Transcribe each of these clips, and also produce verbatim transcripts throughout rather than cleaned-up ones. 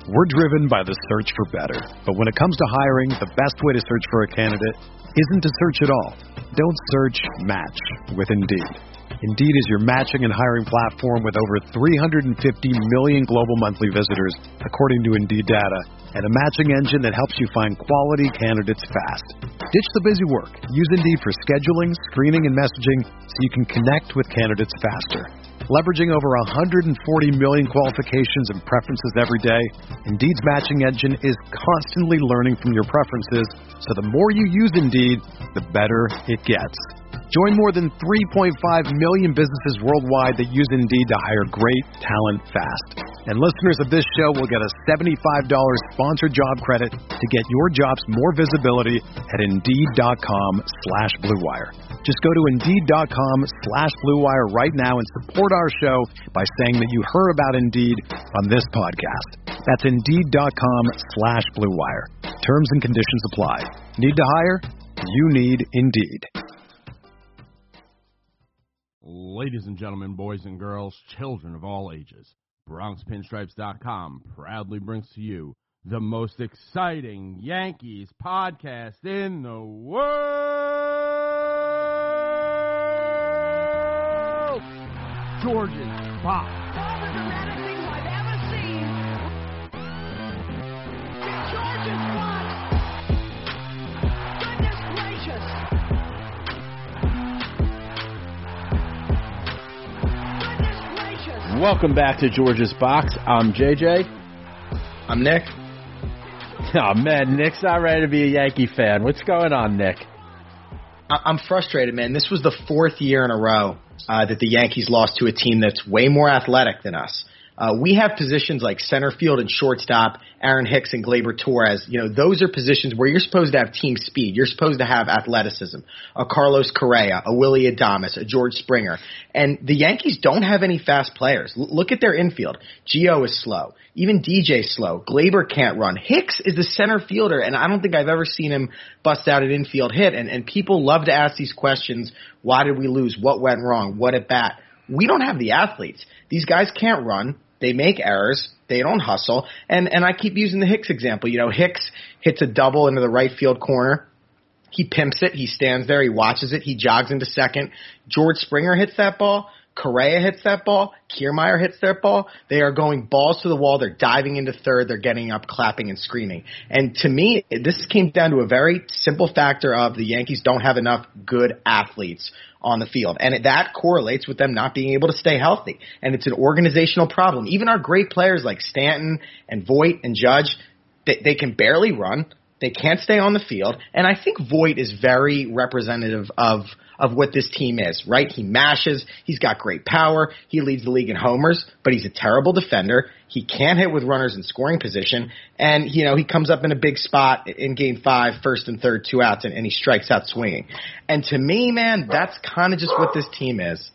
We're driven by the search for better. But when it comes to hiring, the best way to search for a candidate isn't to search at all. Don't search, match with Indeed. Indeed is your matching and hiring platform with over three hundred fifty million global monthly visitors, according to Indeed data, and a matching engine that helps you find quality candidates fast. Ditch the busy work. Use Indeed for scheduling, screening, and messaging so you can connect with candidates faster. Leveraging over one hundred forty million qualifications and preferences every day, Indeed's matching engine is constantly learning from your preferences, so the more you use Indeed, the better it gets. Join more than three point five million businesses worldwide that use Indeed to hire great talent fast. And listeners of this show will get a seventy-five dollars sponsored job credit to get your jobs more visibility at Indeed.com slash Blue Wire. Just go to Indeed.com slash Blue Wire right now and support our show by saying that you heard about Indeed on this podcast. That's Indeed.com slash Blue Wire. Terms and conditions apply. Need to hire? You need Indeed. Ladies and gentlemen, boys and girls, children of all ages, Bronx Pinstripes dot com proudly brings to you the most exciting Yankees podcast in the world, George's Box. All the dramatic things I've ever seen. George's Box. Goodness gracious. Welcome back to George's Box. I'm J J. I'm Nick. Oh, man, Nick's not ready to be a Yankee fan. What's going on, Nick? I'm frustrated, man. This was the fourth year in a row uh, that the Yankees lost to a team that's way more athletic than us. Uh, we have positions like center field and shortstop, Aaron Hicks and Gleyber Torres. You know, those are positions where you're supposed to have team speed. You're supposed to have athleticism. A Carlos Correa, a Willie Adames, a George Springer. And the Yankees don't have any fast players. L- look at their infield. Gio is slow. Even D J's slow. Gleyber can't run. Hicks is the center fielder, and I don't think I've ever seen him bust out an infield hit. And, and people love to ask these questions. Why did we lose? What went wrong? What at bat? We don't have the athletes. These guys can't run. They make errors. They don't hustle. And and I keep using the Hicks example. You know, Hicks hits a double into the right field corner. He pimps it. He stands there. He watches it. He jogs into second. George Springer hits that ball. Correa hits that ball. Kiermaier hits that ball. They are going balls to the wall. They're diving into third. They're getting up, clapping, and screaming. And to me, this came down to a very simple factor of the Yankees don't have enough good athletes on the field. And it, that correlates with them not being able to stay healthy. And it's an organizational problem. Even our great players like Stanton and Voit and Judge, they, they can barely run. They can't stay on the field. And I think Voit is very representative of of what this team is, right? He mashes. He's got great power. He leads the league in homers, but he's a terrible defender. He can't hit with runners in scoring position. And, you know, he comes up in a big spot in game five, first and third, two outs, and, and he strikes out swinging. And to me, man, that's kind of just what this team is.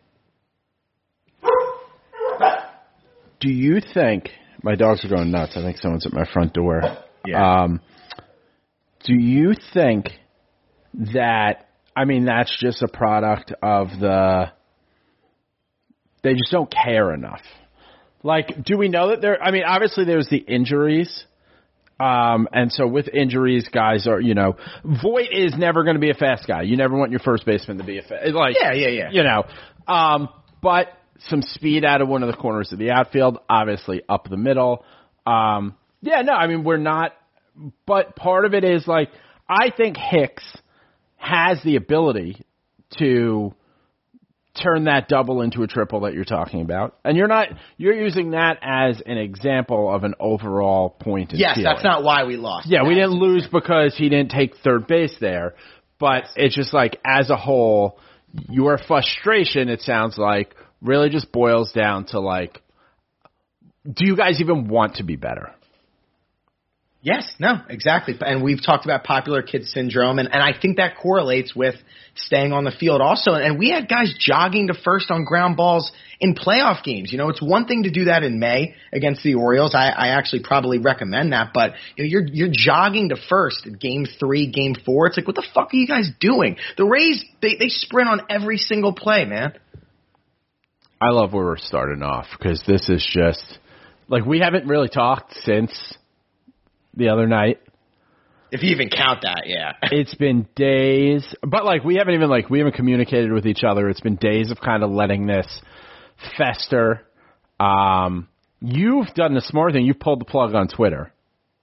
Do you think – my dogs are going nuts. I think someone's at my front door. Yeah. Um, do you think that – I mean, that's just a product of the – they just don't care enough. Like, do we know that there – I mean, obviously there's the injuries. Um, and so with injuries, guys are, you know, Voit is never going to be a fast guy. You never want your first baseman to be a fast – like, yeah, yeah, yeah. You know, um, but some speed out of one of the corners of the outfield, obviously up the middle. Um, yeah, no, I mean, we're not – but part of it is, like, I think Hicks – has the ability to turn that double into a triple that you're talking about. And you're not, you're using that as an example of an overall point in Yes, ceiling. that's not why we lost. Yeah, we That's, didn't lose because he didn't take third base there. But it's just like, as a whole, your frustration, it sounds like, really just boils down to like, do you guys even want to be better? Yes, no, exactly. And we've talked about popular kid syndrome, and, and I think that correlates with staying on the field also. And we had guys jogging to first on ground balls in playoff games. You know, it's one thing to do that in May against the Orioles. I, I actually probably recommend that. But you know, you're you're jogging to first in game three, game four. It's like, what the fuck are you guys doing? The Rays, they, they sprint on every single play, man. I love where we're starting off because this is just – Like, we haven't really talked since the other night. If you even count that, yeah. It's been days, but like we haven't even like we haven't communicated with each other. It's been days of kind of letting this fester. Um, you've done the smart thing. You've pulled the plug on Twitter.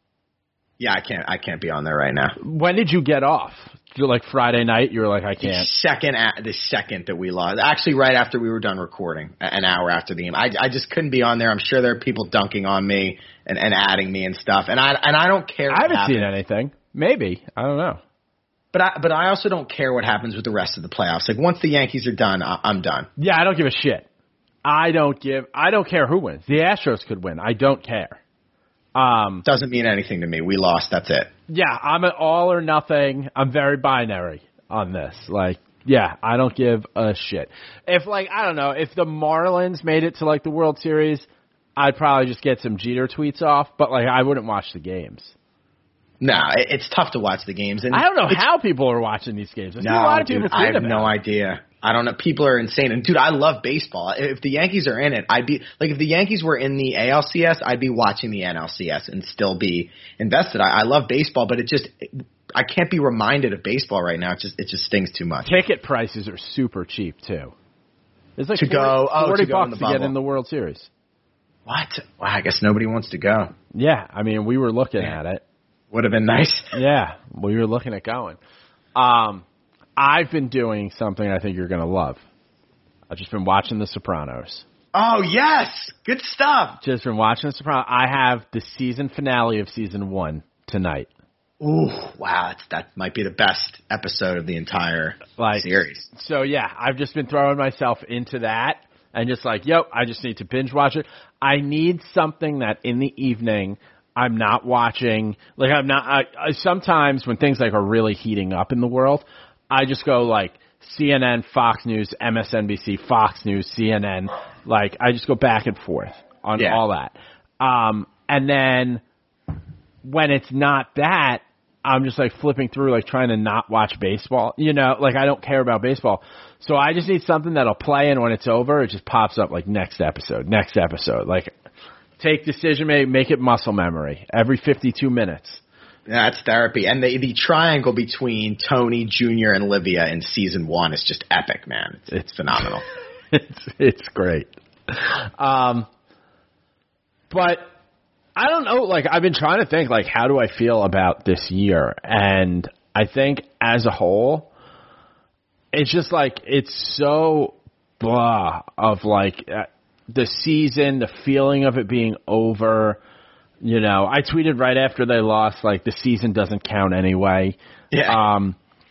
Yeah, I can't. I can't be on there right now. When did you get off? You're like Friday night. You were like, I can't. The second, at, the second that we lost, actually, right after we were done recording, an hour after the game, I, I just couldn't be on there. I'm sure there are people dunking on me and, and adding me and stuff, and I and I don't care. I haven't happens. seen anything. Maybe. I don't know. But I, but I also don't care what happens with the rest of the playoffs. Like, once the Yankees are done, I, I'm done. Yeah, I don't give a shit. I don't give. I don't care who wins. The Astros could win. I don't care. Um, Doesn't mean anything to me. We lost. That's it. Yeah, I'm an all or nothing. I'm very binary on this. Like, yeah, I don't give a shit. If, like, I don't know, if the Marlins made it to, like, the World Series, I'd probably just get some Jeter tweets off. But, like, I wouldn't watch the games. No, it, it's tough to watch the games. And I don't know how people are watching these games. I see no, a lot of dude, people I tweet have about no it. idea. I don't know. People are insane. And, dude, I love baseball. If the Yankees are in it, I'd be – like, if the Yankees were in the A L C S, I'd be watching the N L C S and still be invested. I, I love baseball, but it just – I can't be reminded of baseball right now. It just it just stings too much. Ticket prices are super cheap, too. It's like to forty, go, oh, forty to go bucks in the to get bubble. in the World Series. What? Well, I guess nobody wants to go. Yeah, I mean, we were looking Yeah. at it. Would have been nice. Yeah, we were looking at going. Um, I've been doing something I think you're going to love. I've just been watching The Sopranos. Oh, yes. Good stuff. Just been watching The Sopranos. I have the season finale of season one tonight. Ooh, wow. That's, that might be the best episode of the entire Like, series. So, yeah, I've just been throwing myself into that and just like, yo, I just need to binge watch it. I need something that in the evening I'm not watching. Like, I'm not, I, I, sometimes when things like are really heating up in the world, I just go like C N N, Fox News, M S N B C, Fox News, C N N. Like, I just go back and forth on Yeah. all that. Um, and then when it's not that, I'm just like flipping through, like trying to not watch baseball. You know, like I don't care about baseball. So I just need something that'll play, and when it's over, it just pops up like next episode, next episode. Like, take decision, make, make it muscle memory every fifty-two minutes. That's therapy. And the the triangle between Tony, Junior, and Livia in season one is just epic, man. It's, it's phenomenal. it's it's great. Um, but I don't know. Like, I've been trying to think, like, how do I feel about this year? And I think as a whole, it's just like it's so blah of like uh, the season, the feeling of it being over. You know, I tweeted right after they lost, like, the season doesn't count anyway. Yeah. Um,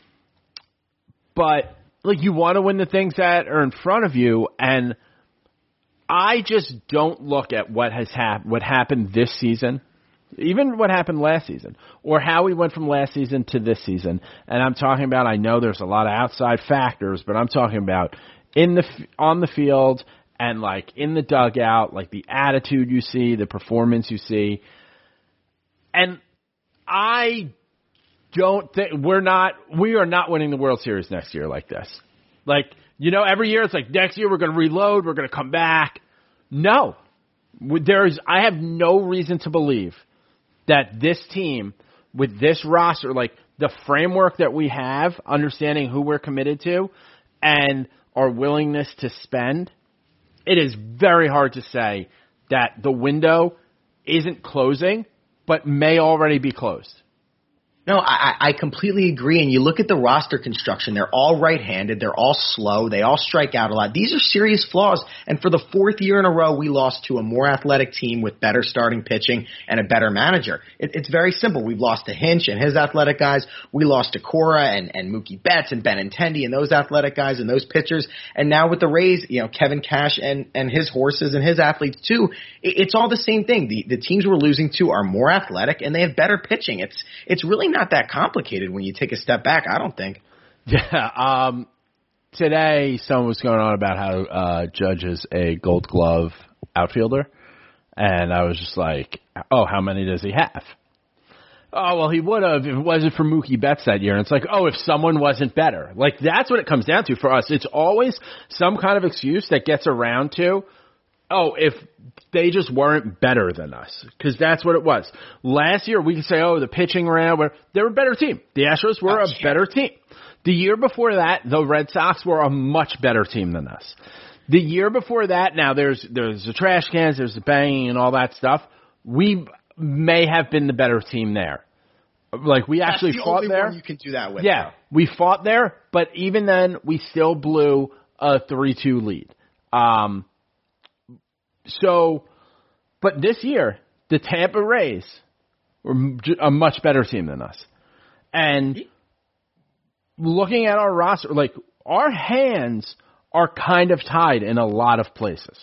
but, like, you want to win the things that are in front of you, and I just don't look at what has happened, what happened this season, even what happened last season, or how we went from last season to this season. And I'm talking about, I know there's a lot of outside factors, but I'm talking about in the on the field and, like, in the dugout, like, the attitude you see, the performance you see. And I don't think we're not, we are not winning the World Series next year like this. Like, you know, every year it's like, next year we're going to reload, we're going to come back. No. There is, I have no reason to believe that this team, with this roster, like, the framework that we have, understanding who we're committed to, and our willingness to spend, it is very hard to say that the window isn't closing, but may already be closed. No, I, I completely agree. And you look at the roster construction, they're all right-handed. They're all slow. They all strike out a lot. These are serious flaws. And for the fourth year in a row, we lost to a more athletic team with better starting pitching and a better manager. It, it's very simple. We've lost to Hinch and his athletic guys. We lost to Cora and, and Mookie Betts and Benintendi and those athletic guys and those pitchers. And now with the Rays, you know, Kevin Cash and, and his horses and his athletes too, it, it's all the same thing. The, the teams we're losing to are more athletic and they have better pitching. It's, it's really not that complicated when you take a step back, I don't think. Yeah. Um, today, someone was going on about how uh, Judge is a Gold Glove outfielder, and I was just like, "Oh, how many does he have?" Oh, well, he would have if it wasn't for Mookie Betts that year. And it's like, oh, if someone wasn't better. Like, that's what it comes down to for us. It's always some kind of excuse that gets around to oh, if they just weren't better than us, because that's what it was. Last year, we could say, oh, the pitching ran over. They were a better team. The Astros were a better team. The year before that, the Red Sox were a much better team than us. The year before that, now there's there's the trash cans, there's the banging and all that stuff. We may have been the better team there. Like, we actually That's the fought only there. one you can do that with. Yeah, though. we fought there, but even then, we still blew a three two lead. Um, so, but this year, the Tampa Rays were a much better team than us. And looking at our roster, like, our hands are kind of tied in a lot of places.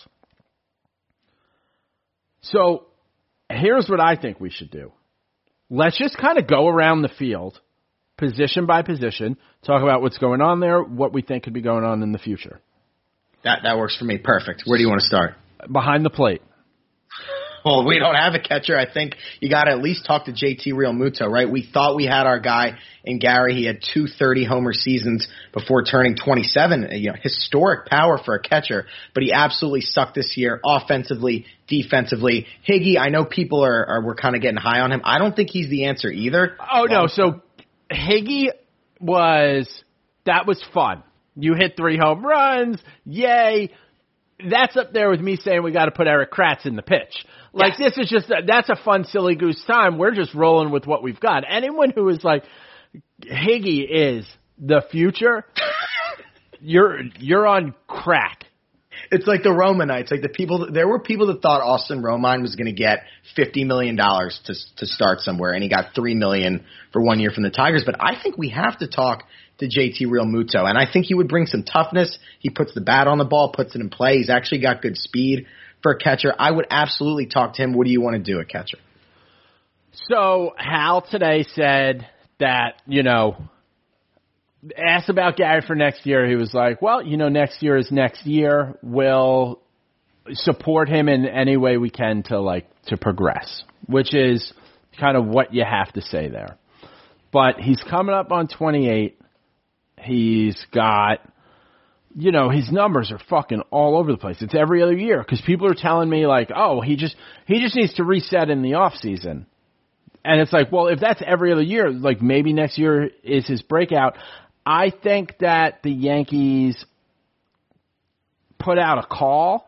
So, here's what I think we should do. Let's just kind of go around the field, position by position, talk about what's going on there, what we think could be going on in the future. That that works for me. Perfect. Where do you want to start? Behind the plate. Well, we don't have a catcher. I think you got to at least talk to J T Realmuto, right? We thought we had our guy in Gary. He had two thirty-homer seasons before turning twenty-seven. You know, historic power for a catcher, but he absolutely sucked this year, offensively, defensively. Higgy, I know people are, are we're kind of getting high on him. I don't think he's the answer either. Oh, no. So Higgy was – that was fun. You hit three home runs. Yay. That's up there with me saying we got to put Eric Kratz in the pitch. Like, yes. This is just, a, that's a fun, silly goose time. We're just rolling with what we've got. Anyone who is like, Higgy is the future, you're, you're on crack. It's like the Romanites. Like the people, there were people that thought Austin Romine was going to get fifty million dollars to to start somewhere, and he got three million dollars for one year from the Tigers. But I think we have to talk to J T Realmuto, and I think he would bring some toughness. He puts the bat on the ball, puts it in play. He's actually got good speed for a catcher. I would absolutely talk to him. What do you want to do at catcher? So Hal today said that, you know, asked about Gary for next year. He was like, well, you know, next year is next year. We'll support him in any way we can to, like, to progress, which is kind of what you have to say there. But he's coming up on twenty-eight. He's got, you know, his numbers are fucking all over the place. It's every other year because people are telling me, like, oh, he just he just needs to reset in the off season. And it's like, well, if that's every other year, like maybe next year is his breakout. I think that the Yankees put out a call.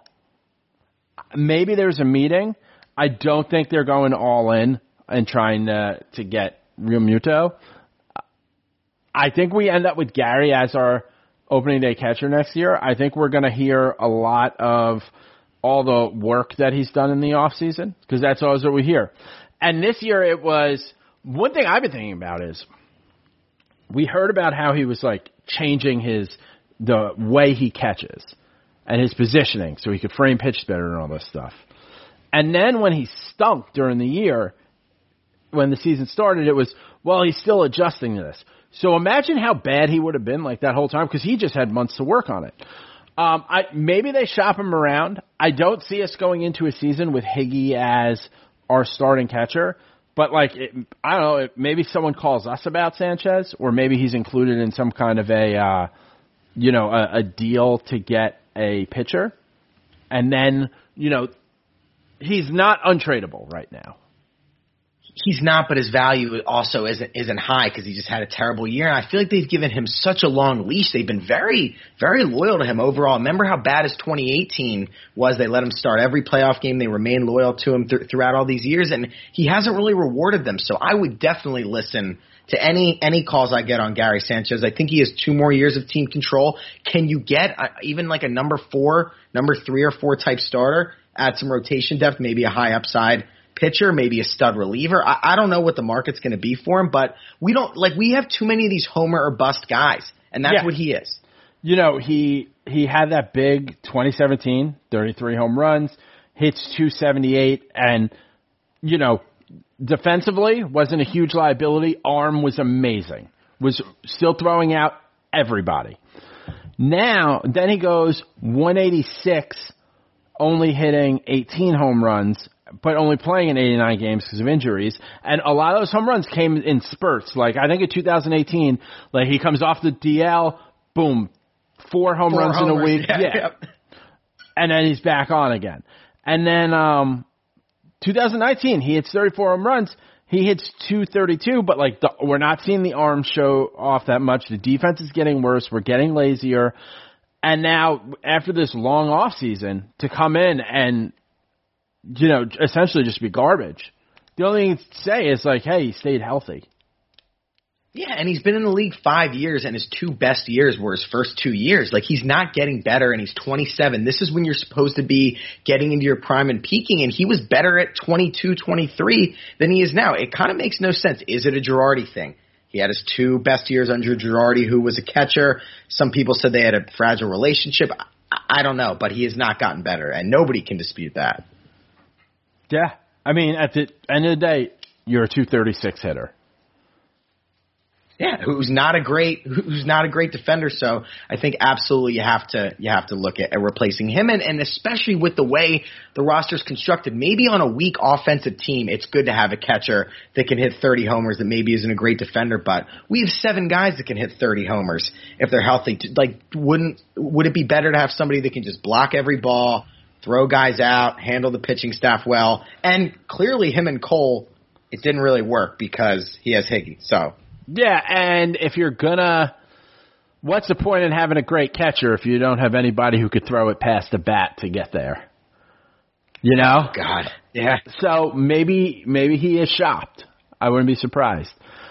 Maybe there's a meeting. I don't think they're going all in and trying to, to get Realmuto. I think we end up with Gary as our opening day catcher next year. I think we're going to hear a lot of all the work that he's done in the offseason because that's always what we hear. And this year it was – one thing I've been thinking about is we heard about how he was, like, changing his – the way he catches and his positioning so he could frame pitch better and all this stuff. And then when he stunk during the year, when the season started, it was, well, he's still adjusting to this. So imagine how bad he would have been like that whole time because he just had months to work on it. Um, I maybe they shop him around. I don't see us going into a season with Higgy as our starting catcher. But, like, it, I don't know, it, maybe someone calls us about Sanchez or maybe he's included in some kind of a, uh, you know, a, a deal to get a pitcher. And then, you know, he's not untradeable right now. He's not, but his value also isn't isn't high because he just had a terrible year. And I feel like they've given him such a long leash. They've been very, very loyal to him overall. Remember how bad his twenty eighteen was? They let him start every playoff game. They remained loyal to him th- throughout all these years, and he hasn't really rewarded them. So I would definitely listen to any any calls I get on Gary Sanchez. I think he has two more years of team control. Can you get uh, even like a number four, number three or four type starter? Add some rotation depth, maybe a high upside pitcher, maybe a stud reliever. I, I don't know what the market's going to be for him, but we don't like we have too many of these homer or bust guys, and that's yeah. what he is. You know, he he had that big twenty seventeen, thirty-three home runs, hits two seventy-eight, and you know, defensively wasn't a huge liability. Arm was amazing. Was still throwing out everybody. Now, then he goes one eighty-six, only hitting eighteen home runs, but only playing in eighty-nine games because of injuries. And a lot of those home runs came in spurts. Like, I think in two thousand eighteen, like, he comes off the D L, boom, four home four runs homers, in a week. Yeah, yeah. yeah. and then he's back on again. And then um, twenty nineteen, he hits thirty-four home runs. He hits two thirty-two, but like the, we're not seeing the arm show off that much. The defense is getting worse. We're getting lazier. And now, after this long off season, to come in and, you know, essentially just be garbage. The only thing to say is like, hey, he stayed healthy. Yeah, and he's been in the league five years, and his two best years were his first two years. Like, he's not getting better, and he's twenty-seven. This is when you're supposed to be getting into your prime and peaking, and he was better at twenty-two, twenty-three than he is now. It kind of makes no sense. Is it a Girardi thing? He had his two best years under Girardi, who was a catcher. Some people said they had a fragile relationship. I, I don't know, but he has not gotten better, and nobody can dispute that. Yeah. I mean, at the end of the day, you're a two thirty-six hitter. Yeah, who's not a great who's not a great defender. So I think absolutely you have to you have to look at, at replacing him, and, and especially with the way the roster's constructed. Maybe on a weak offensive team, it's good to have a catcher that can hit thirty homers that maybe isn't a great defender. But we have seven guys that can hit thirty homers if they're healthy. Like, wouldn't would it be better to have somebody that can just block every ball, throw guys out, handle the pitching staff well? And clearly, him and Cole, it didn't really work because he has Higgy. So. Yeah, and if you're gonna, what's the point in having a great catcher if you don't have anybody who could throw it past the bat to get there? You know? God, yeah. So maybe maybe he is shopped. I wouldn't be surprised.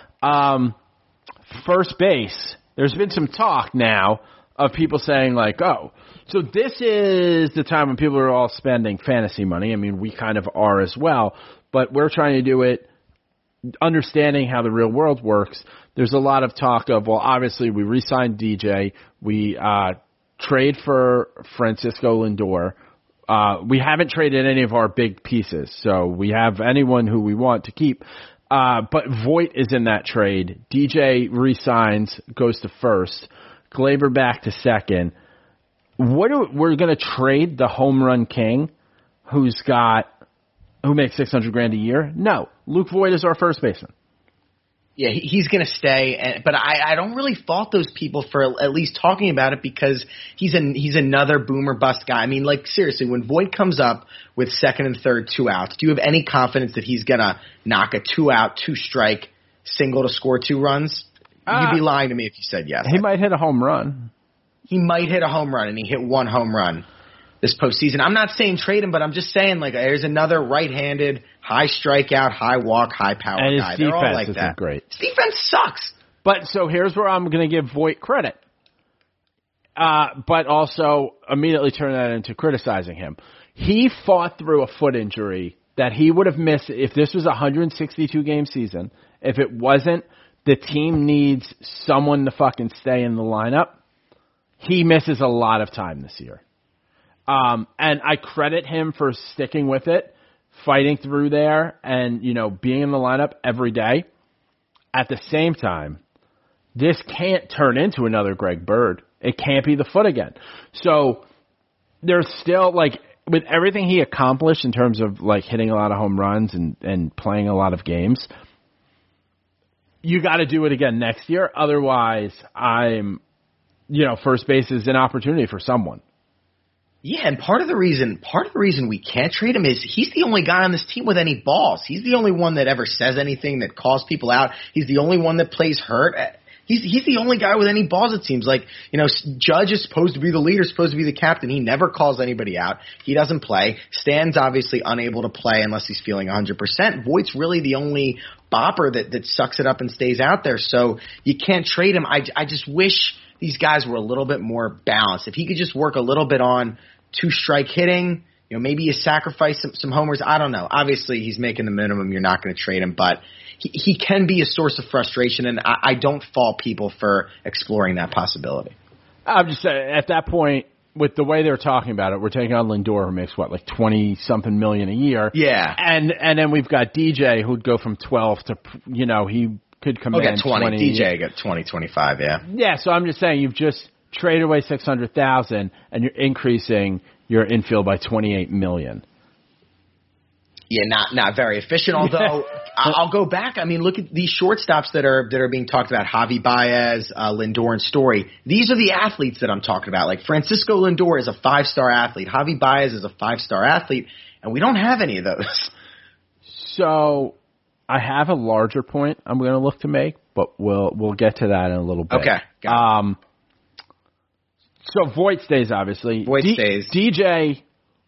Um, first base, there's been some talk now of people saying like, oh, so this is the time when people are all spending fantasy money. I mean, we kind of are as well, but we're trying to do it understanding how the real world works. There's a lot of talk of, well, obviously we re-signed D J. We uh, trade for Francisco Lindor. Uh, we haven't traded any of our big pieces, so we have anyone who we want to keep. Uh, but Voit is in that trade. D J re-signs, goes to first. Gleyber back to second. What do, we're going to trade the home run king who's got who makes six hundred grand a year? No. Luke Voit is our first baseman. Yeah, he's going to stay, and, but I, I don't really fault those people for at least talking about it because he's an, he's another boomer bust guy. I mean, like, seriously, when Voit comes up with second and third, two outs, do you have any confidence that he's going to knock a two-out, two-strike single to score two runs? Uh, You'd be lying to me if you said yes. He might hit a home run. He might hit a home run, and he hit one home run this postseason. I'm not saying trade him, but I'm just saying, like, there's another right-handed, high strikeout, high walk, high power and guy. His They're all defense like isn't that. Great. His defense sucks. But so here's where I'm going to give Voit credit, uh, but also immediately turn that into criticizing him. He fought through a foot injury that he would have missed if this was a one hundred sixty-two game season. If it wasn't, the team needs someone to fucking stay in the lineup. He misses a lot of time this year. Um, and I credit him for sticking with it, fighting through there, and, you know, being in the lineup every day. At the same time, this can't turn into another Greg Bird. It can't be the foot again. So there's still, like, with everything he accomplished in terms of, like, hitting a lot of home runs and, and playing a lot of games, you got to do it again next year. Otherwise, I'm, you know, first base is an opportunity for someone. Yeah, and part of the reason part of the reason we can't trade him is he's the only guy on this team with any balls. He's the only one that ever says anything that calls people out. He's the only one that plays hurt. He's he's the only guy with any balls, it seems. Like, you know, Judge is supposed to be the leader, supposed to be the captain. He never calls anybody out. He doesn't play. Stan's obviously unable to play unless he's feeling one hundred percent. Voigt's really the only bopper that, that sucks it up and stays out there. So you can't trade him. I, I just wish these guys were a little bit more balanced. If he could just work a little bit on two-strike hitting, you know, maybe you sacrifice some, some homers. I don't know. Obviously, he's making the minimum. You're not going to trade him, but he, he can be a source of frustration, and I, I don't fault people for exploring that possibility. I'm just saying, at that point, with the way they're talking about it, we're taking on Lindor, who makes, what, like twenty-something million a year. Yeah. And and then we've got D J, who'd go from twelve to, you know, he could command oh, got twenty. twenty. D J got twenty, twenty-five, yeah. Yeah, so I'm just saying, you've just trade away six hundred thousand and you're increasing your infield by twenty-eight million. Yeah, not not very efficient. Although I'll go back. I mean, look at these shortstops that are that are being talked about: Javi Baez, uh, Lindor, and Story. These are the athletes that I'm talking about. Like Francisco Lindor is a five star athlete. Javi Baez is a five star athlete, and we don't have any of those. So I have a larger point I'm going to look to make, but we'll we'll get to that in a little bit. Okay. Got it. Um. So Voit stays, obviously. Voit D- stays. D J.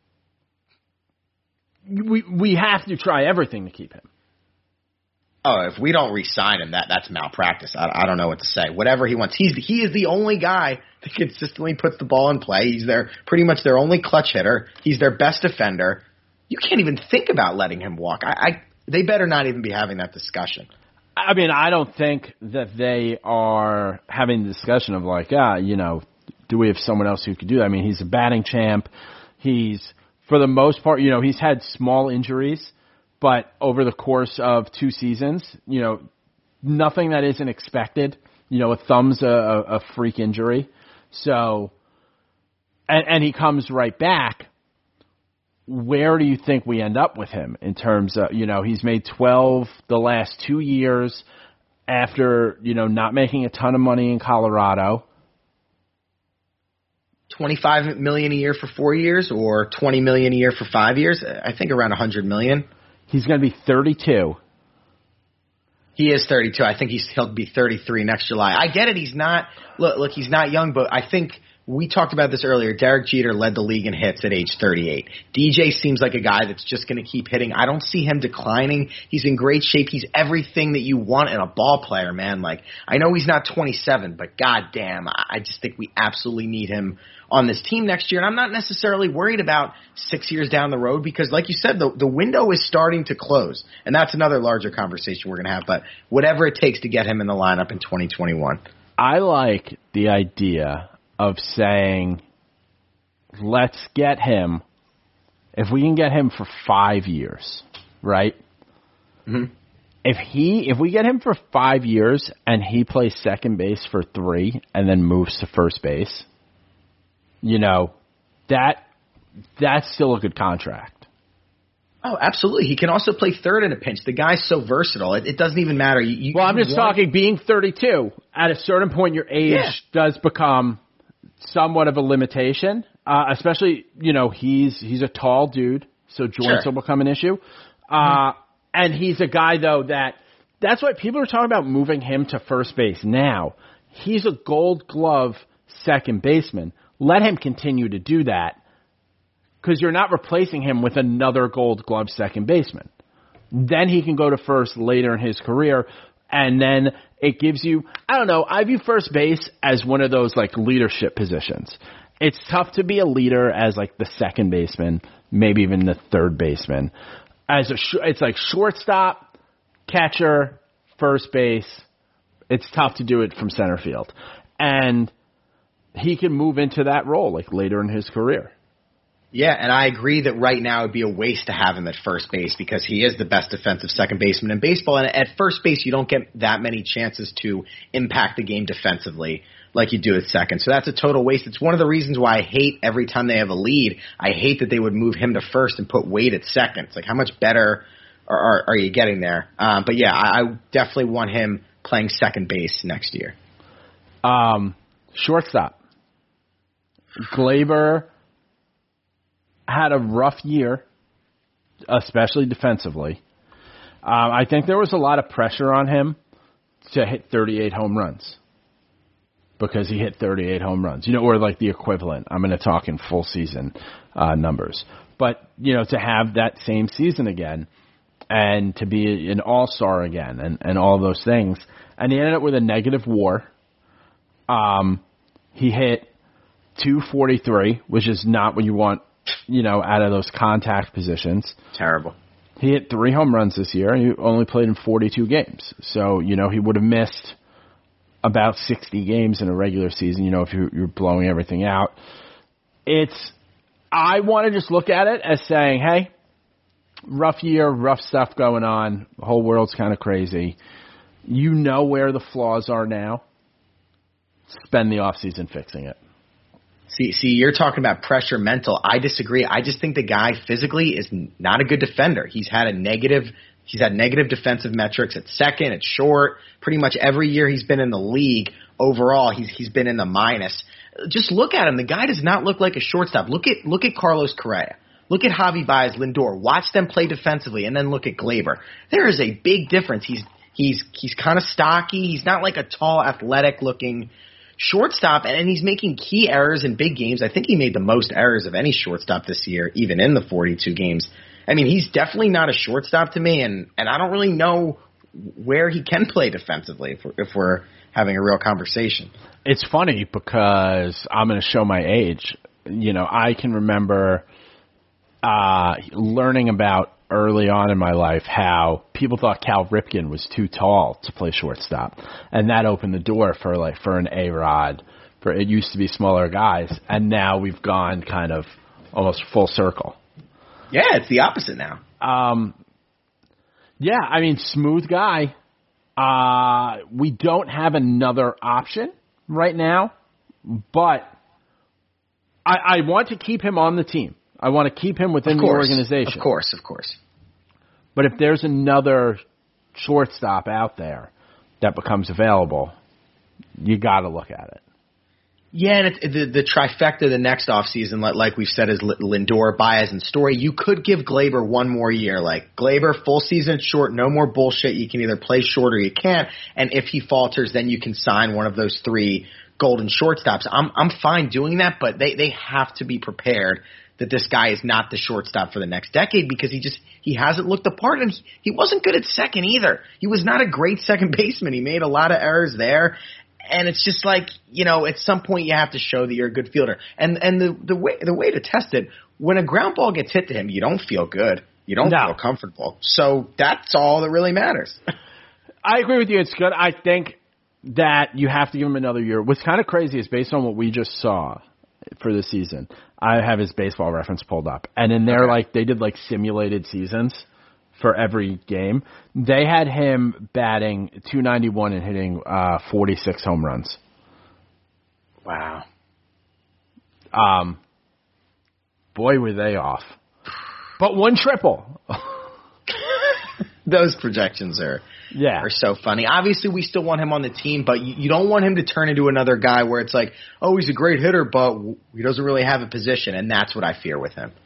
We we have to try everything to keep him. Oh, if we don't re-sign him, that that's malpractice. I, I don't know what to say. Whatever he wants, he's he is the only guy that consistently puts the ball in play. He's their pretty much their only clutch hitter. He's their best defender. You can't even think about letting him walk. I, I they better not even be having that discussion. I mean, I don't think that they are having the discussion of like, ah, you know, do we have someone else who could do that? I mean, he's a batting champ. He's For the most part, you know, he's had small injuries, but over the course of two seasons, you know, nothing that isn't expected. You know, a thumb's a, a freak injury. So, and, and he comes right back. Where do you think we end up with him in terms of, you know, he's made twelve the last two years after, you know, not making a ton of money in Colorado. twenty-five million dollars a year for four years or twenty million dollars a year for five years? I think around one hundred million dollars. He's going to be thirty-two. He is thirty-two. I think he's, he'll be thirty-three next July. I get it. He's not look, look, he's not young, but I think we talked about this earlier. Derek Jeter led the league in hits at age thirty-eight. D J seems like a guy that's just going to keep hitting. I don't see him declining. He's in great shape. He's everything that you want in a ball player, man. Like, I know he's not twenty-seven, but goddamn, I just think we absolutely need him on this team next year. And I'm not necessarily worried about six years down the road because, like you said, the, the window is starting to close. And that's another larger conversation we're going to have. But whatever it takes to get him in the lineup in twenty twenty-one. I like the idea of saying, let's get him, if we can get him for five years, right? Mm-hmm. If he, if we get him for five years and he plays second base for three and then moves to first base, you know, that that's still a good contract. Oh, absolutely. He can also play third in a pinch. The guy's so versatile. It, it doesn't even matter. You, you, well, I'm just want... talking being thirty-two. At a certain point, your age yeah. does become somewhat of a limitation, uh, especially, you know, he's he's a tall dude, so joints sure. will become an issue. Uh, mm-hmm. And he's a guy, though, that that's why people are talking about moving him to first base now. He's a gold glove second baseman. Let him continue to do that because you're not replacing him with another gold glove second baseman. Then he can go to first later in his career. And then it gives you, I don't know, I view first base as one of those like leadership positions. It's tough to be a leader as like the second baseman, maybe even the third baseman. As a, it's like shortstop, catcher, first base. It's tough to do it from center field. And he can move into that role like later in his career. Yeah, and I agree that right now it would be a waste to have him at first base because he is the best defensive second baseman in baseball. And at first base, you don't get that many chances to impact the game defensively like you do at second. So that's a total waste. It's one of the reasons why I hate every time they have a lead, I hate that they would move him to first and put Wade at second. It's like, how much better are, are, are you getting there? Um, but, yeah, I, I definitely want him playing second base next year. Um, shortstop. Gleyber had a rough year, especially defensively. Um, I think there was a lot of pressure on him to hit thirty-eight home runs because he hit thirty-eight home runs, you know, or like the equivalent. I'm going to talk in full season uh, numbers. But, you know, to have that same season again and to be an all-star again and, and all those things. And he ended up with a negative WAR. Um, he hit two forty-three, which is not what you want, you know, out of those contact positions. Terrible. He hit three home runs this year. He only played in forty-two games. So, you know, he would have missed about sixty games in a regular season, you know, if you're, you're blowing everything out. It's, I want to just look at it as saying, hey, rough year, rough stuff going on. The whole world's kind of crazy. You know where the flaws are now. Spend the offseason fixing it. See, see, you're talking about pressure mental. I disagree. I just think the guy physically is not a good defender. He's had a negative, he's had negative defensive metrics at second, at short. Pretty much every year he's been in the league overall, he's he's been in the minus. Just look at him. The guy does not look like a shortstop. Look at look at Carlos Correa. Look at Javi Baez, Lindor. Watch them play defensively, and then look at Glaber. There is a big difference. He's he's he's kind of stocky. He's not like a tall, athletic-looking shortstop, and he's making key errors in big games. I think he made the most errors of any shortstop this year, even in the forty-two games. I mean, he's definitely not a shortstop to me, and, and I don't really know where he can play defensively if we're, if we're having a real conversation. It's funny because I'm going to show my age. You know, I can remember uh, learning about early on in my life how people thought Cal Ripken was too tall to play shortstop, and that opened the door for like for an A-Rod. For it used to be smaller guys, and now we've gone kind of almost full circle. Yeah, it's the opposite now. Um, yeah, I mean, smooth guy. Uh, we don't have another option right now, but I, I want to keep him on the team. I want to keep him within Of the course, organization. Of course, of course. But if there's another shortstop out there that becomes available, you got to look at it. Yeah, and it's, the, the trifecta the next offseason, like, like we've said, is Lindor, Baez, and Story. You could give Glaber one more year. Like, Glaber, full season short, no more bullshit. You can either play short or you can't. And if he falters, then you can sign one of those three golden shortstops. I'm I'm fine doing that, but they, they have to be prepared that this guy is not the shortstop for the next decade because he just he hasn't looked the part, and he, he wasn't good at second either. He was not a great second baseman. He made a lot of errors there, and it's just like, you know, at some point you have to show that you're a good fielder. And and the the way the way to test it, when a ground ball gets hit to him, you don't feel good. You don't No. feel comfortable. So that's all that really matters. I agree with you. It's good. I think that you have to give him another year. What's kind of crazy is based on what we just saw for the season, I have his baseball reference pulled up. And in there, Okay. like, they did, like, simulated seasons for every game. They had him batting two ninety-one and hitting uh, forty-six home runs. Wow. Um, boy, were they off. But one triple. Those projections are Yeah. are so funny. Obviously, we still want him on the team, but you, you don't want him to turn into another guy where it's like, oh, he's a great hitter, but he doesn't really have a position, and that's what I fear with him.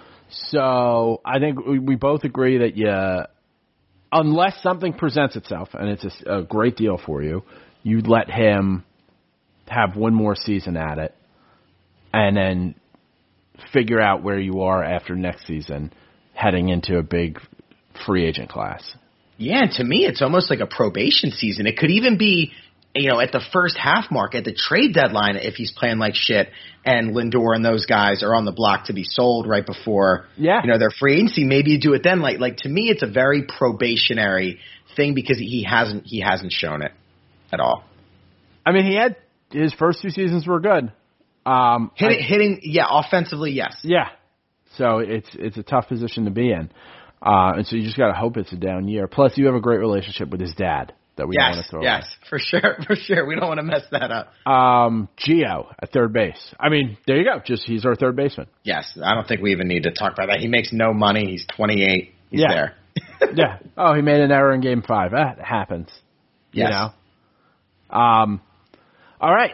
So I think we, we both agree that you, unless something presents itself and it's a, a great deal for you, you'd let him have one more season at it and then figure out where you are after next season heading into a big free agent class. Yeah, and to me, it's almost like a probation season. It could even be, you know, at the first half mark, at the trade deadline, if he's playing like shit, and Lindor and those guys are on the block to be sold right before, Yeah. you know, their free agency. Maybe you do it then. Like, like to me, it's a very probationary thing because he hasn't he hasn't shown it at all. I mean, he had his first two seasons were good. Um, Hitting, I- hitting, yeah, offensively, yes. Yeah. So it's it's a tough position to be in. Uh, and so you just got to hope it's a down year. Plus, you have a great relationship with his dad that we don't want Yes, to throw yes, for sure, for sure. We don't want to mess that up. away. Um, Gio at third base. I mean, there you go. Just he's our third baseman. Yes, I don't think we even need to talk about that. He makes no money. He's twenty-eight. He's Yeah. there. Yeah. Oh, he made an error in game five. That happens. Yes. You know? Um, all right.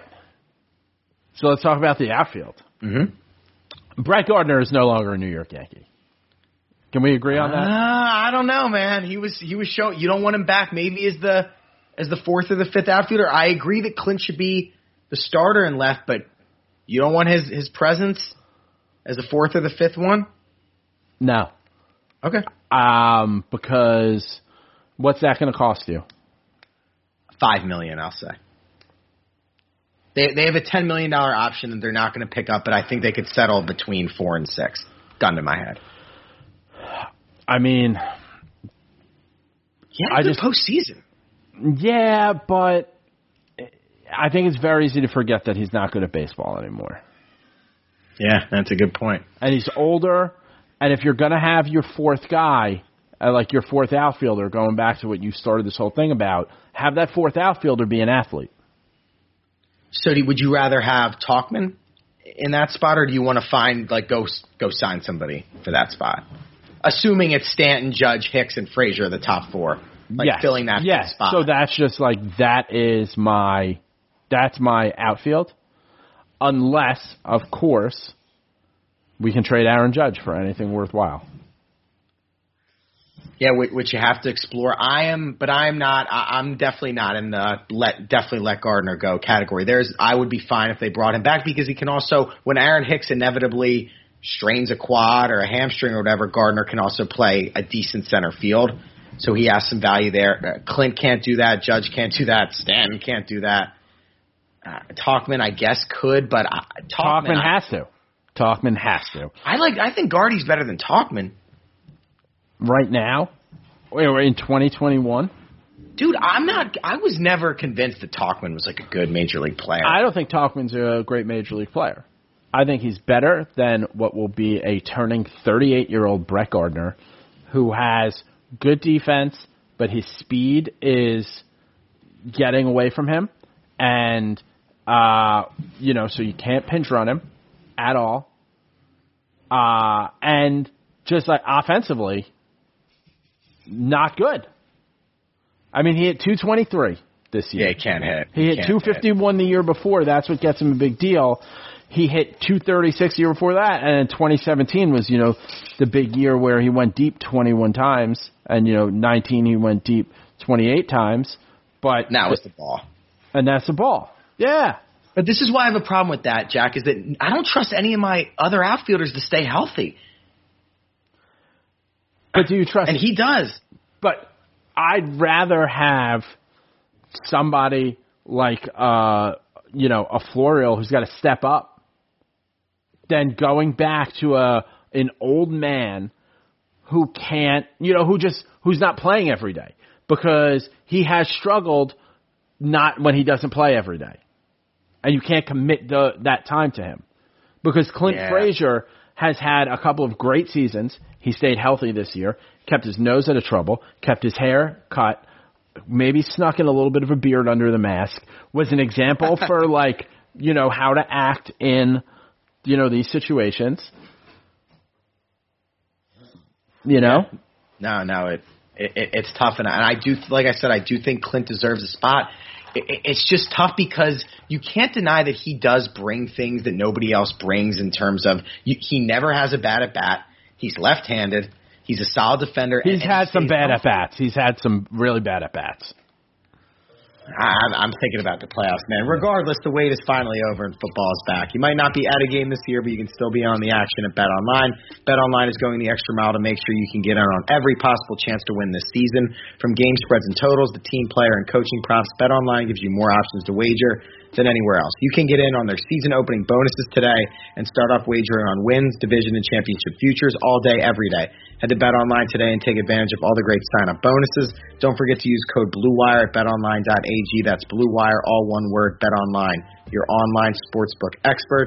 So let's talk about the outfield. Mm-hmm. Brett Gardner is no longer a New York Yankee. Can we agree on Uh, that? I don't know, man. He was he was showing. You don't want him back. Maybe as the as the fourth or the fifth outfielder. I agree that Clint should be the starter in left, but you don't want his his presence as the fourth or the fifth one. No. Okay, Um, because what's that going to cost you? five million. I'll say. They they have a ten million dollar option that they're not going to pick up, but I think they could settle between four and six. Gun to my head. I mean, Yeah, I it's just- a postseason. yeah, but I think it's very easy to forget that he's not good at baseball anymore. Yeah, that's a good point. And he's older, and if you're going to have your fourth guy, uh, like your fourth outfielder, going back to what you started this whole thing about, have that fourth outfielder be an athlete. So, do, would you rather have Talkman in that spot, or do you want to find like go go sign somebody for that spot? Assuming it's Stanton, Judge, Hicks, and Frazier, the top four, like yes. filling that yes. spot. So that's just like that is my that's my outfield, unless of course we can trade Aaron Judge for anything worthwhile. Yeah, which you have to explore. I am, but I am not. I'm definitely not in the let definitely let Gardner go category. There's, I would be fine if they brought him back because he can also, when Aaron Hicks inevitably strains a quad or a hamstring or whatever, Gardner can also play a decent center field. So he has some value there. Clint can't do that. Judge can't do that. Stanton can't do that. Uh, Tauchman, I guess, could, but uh, Tauchman, Tauchman I, has to. Tauchman has to. I like. I think Gardy's better than Tauchman. Right now, we're in twenty twenty-one. Dude, I'm not. I was never convinced that Tauchman was like a good major league player. I don't think Tauchman's a great major league player. I think he's better than what will be a turning thirty-eight-year-old Brett Gardner, who has good defense, but his speed is getting away from him, and uh, you know, so you can't pinch run him at all, uh, and just like offensively. Not good. I mean, he hit two twenty-three this year. Yeah, he can't hit. He hit two fifty-one the year before. That's what gets him a big deal. He hit two thirty-six the year before that, and in twenty seventeen was, you know, the big year where he went deep twenty-one times, and, you know, nineteen he went deep twenty-eight times. But that was the ball. And that's the ball. Yeah. But this is why I have a problem with that, Jack, is that I don't trust any of my other outfielders to stay healthy. But do you trust? And he does. But I'd rather have somebody like, uh, you know, a Florial who's got to step up than going back to a an old man who can't, you know, who just who's not playing every day because he has struggled not when he doesn't play every day, and you can't commit the, that time to him because Clint yeah. Frazier has had a couple of great seasons. He stayed healthy this year, kept his nose out of trouble, kept his hair cut, maybe snuck in a little bit of a beard under the mask, was an example for, like, you know, how to act in, you know, these situations. You know? No, no, it, it it's tough. And I, and I do, like I said, I do think Clint deserves a spot. It, it's just tough because you can't deny that he does bring things that nobody else brings in terms of you, he never has a bad at bat. He's left-handed. He's a solid defender. He's and, had and some bad healthy. at-bats. He's had some really bad at-bats. I'm, I'm thinking about the playoffs, man. Regardless, the wait is finally over and football is back. You might not be at a game this year, but you can still be on the action at BetOnline. BetOnline is going the extra mile to make sure you can get in on every possible chance to win this season. From game spreads and totals to team player and coaching props, BetOnline gives you more options to wager than anywhere else. You can get in on their season opening bonuses today and start off wagering on wins, division, and championship futures all day, every day. Head to BetOnline today and take advantage of all the great sign-up bonuses. Don't forget to use code BlueWire at bet online dot a g. That's BlueWire, all one word, BetOnline, your online sportsbook experts.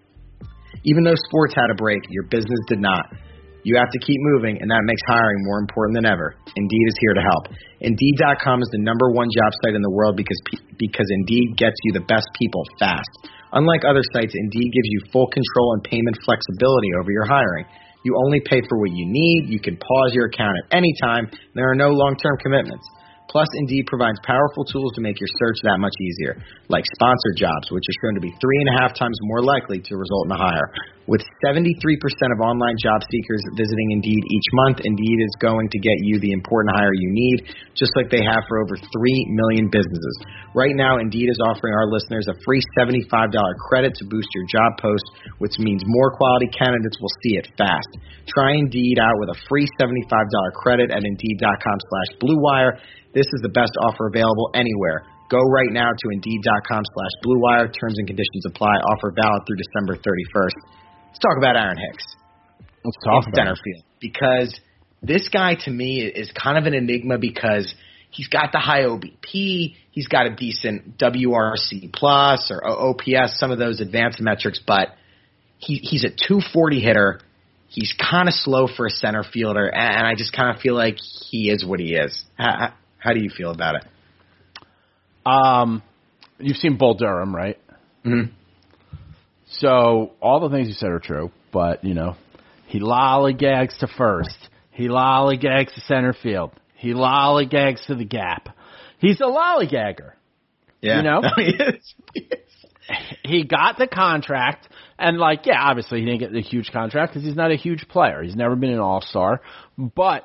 Even though sports had a break, your business did not. You have to keep moving, and that makes hiring more important than ever. Indeed is here to help. Indeed dot com is the number one job site in the world because because Indeed gets you the best people fast. Unlike other sites, Indeed gives you full control and payment flexibility over your hiring. You only pay for what you need. You can pause your account at any time. And there are no long-term commitments. Plus, Indeed provides powerful tools to make your search that much easier, like sponsored jobs, which are shown to be three and a half times more likely to result in a hire. With seventy-three percent of online job seekers visiting Indeed each month, Indeed is going to get you the important hire you need, just like they have for over three million businesses. Right now, Indeed is offering our listeners a free seventy-five dollars credit to boost your job post, which means more quality candidates will see it fast. Try Indeed out with a free seventy-five dollars credit at Indeed dot com slash Blue Wire. This is the best offer available anywhere. Go right now to Indeed dot com slash Blue Wire. Terms and conditions apply. Offer valid through December thirty-first. Let's talk about Aaron Hicks. Let's talk in about center field, because this guy to me is kind of an enigma because he's got the high O B P, he's got a decent W R C plus or O P S, some of those advanced metrics, but he, he's a two forty hitter. He's kind of slow for a center fielder, and I just kind of feel like he is what he is. How, how do you feel about it? Um, you've seen Bull Durham, right? Mm-hmm. So all the things you said are true, but, you know, he lollygags to first. He lollygags to center field. He lollygags to the gap. He's a lollygagger. Yeah. You know? he is. He is. He got the contract, and, like, yeah, obviously he didn't get the huge contract because he's not a huge player. He's never been an all-star. But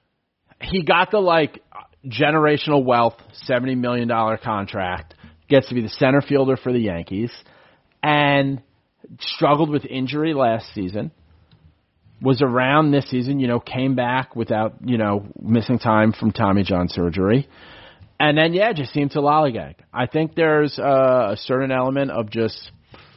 he got the, like, generational wealth, seventy million dollars contract, gets to be the center fielder for the Yankees, and struggled with injury last season, was around this season, you know, came back without, you know, missing time from Tommy John surgery. And then, yeah, just seemed to lollygag. I think there's uh, a certain element of just,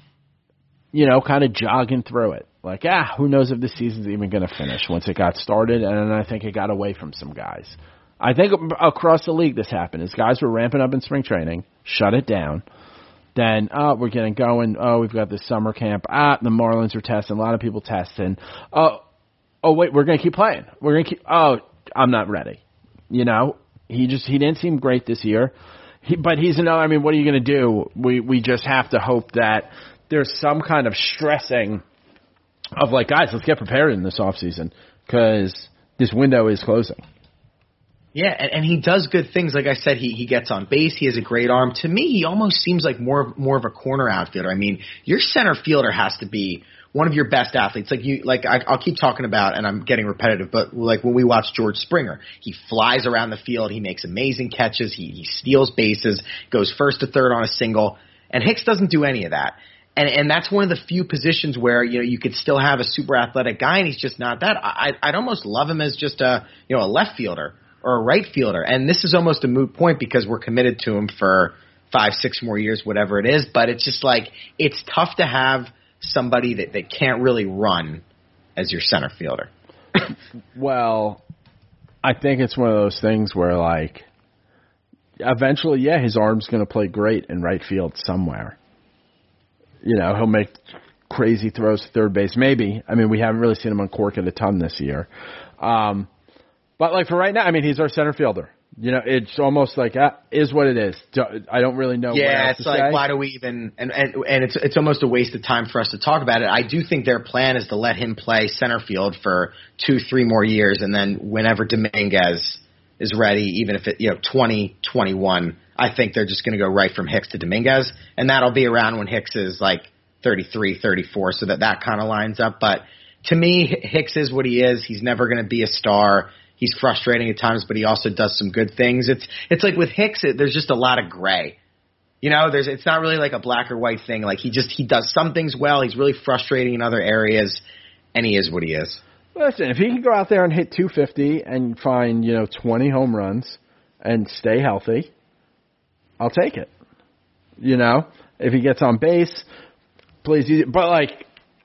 you know, kind of jogging through it. Like, ah, who knows if this season's even going to finish once it got started. And then I think it got away from some guys. I think across the league this happened. As guys were ramping up in spring training, shut it down. Then, oh, we're getting going. Oh, we've got this summer camp. Ah, the Marlins are testing. A lot of people testing. Oh, oh, wait, we're going to keep playing. We're going to keep. Oh, I'm not ready. You know, he just he didn't seem great this year. He, but he's another. I mean, what are you going to do? We we just have to hope that there's some kind of stressing of like, guys, let's get prepared in this offseason because this window is closing. Yeah, and, and he does good things. Like I said, he he gets on base. He has a great arm. To me, he almost seems like more more of a corner outfielder. I mean, your center fielder has to be one of your best athletes. Like you, like I, I'll keep talking about, and I'm getting repetitive, but like when we watch George Springer, he flies around the field. He makes amazing catches. He he steals bases, goes first to third on a single, and Hicks doesn't do any of that. And and that's one of the few positions where, you know, you could still have a super athletic guy, and he's just not that. I I'd almost love him as just a you know a left fielder or a right fielder. And this is almost a moot point because we're committed to him for five, six more years, whatever it is. But it's just like, it's tough to have somebody that, that can't really run as your center fielder. Well, I think it's one of those things where, like, eventually, yeah, his arm's going to play great in right field somewhere. You know, he'll make crazy throws to third base. Maybe. I mean, we haven't really seen him uncork it a ton this year. Um, But, like, for right now, I mean, he's our center fielder. You know, it's almost like, uh, is what it is. I don't really know yeah, what else it's to like, say. why do we even, and, and, and it's it's almost a waste of time for us to talk about it. I do think their plan is to let him play center field for two, three more years, and then whenever Dominguez is ready, even if it, you know, twenty, twenty-one, I think they're just going to go right from Hicks to Dominguez, and that'll be around when Hicks is, like, thirty-three, thirty-four, so that that kind of lines up. But to me, Hicks is what he is. He's never going to be a star. He's frustrating at times, but he also does some good things. It's it's like with Hicks, it, there's just a lot of gray. You know, there's it's not really like a black or white thing. Like he just he does some things well. He's really frustrating in other areas, and he is what he is. Listen, if he can go out there and hit two fifty and find, you know, twenty home runs and stay healthy, I'll take it. You know, if he gets on base, plays easy. But, like,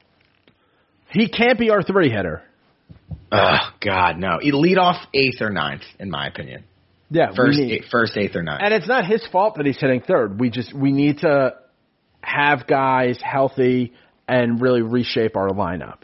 he can't be our three hitter. Oh, God, no. He'd lead off eighth or ninth, in my opinion. Yeah, first, need, eight, first, eighth, or ninth. And it's not his fault that he's hitting third. We just we need to have guys healthy and really reshape our lineup.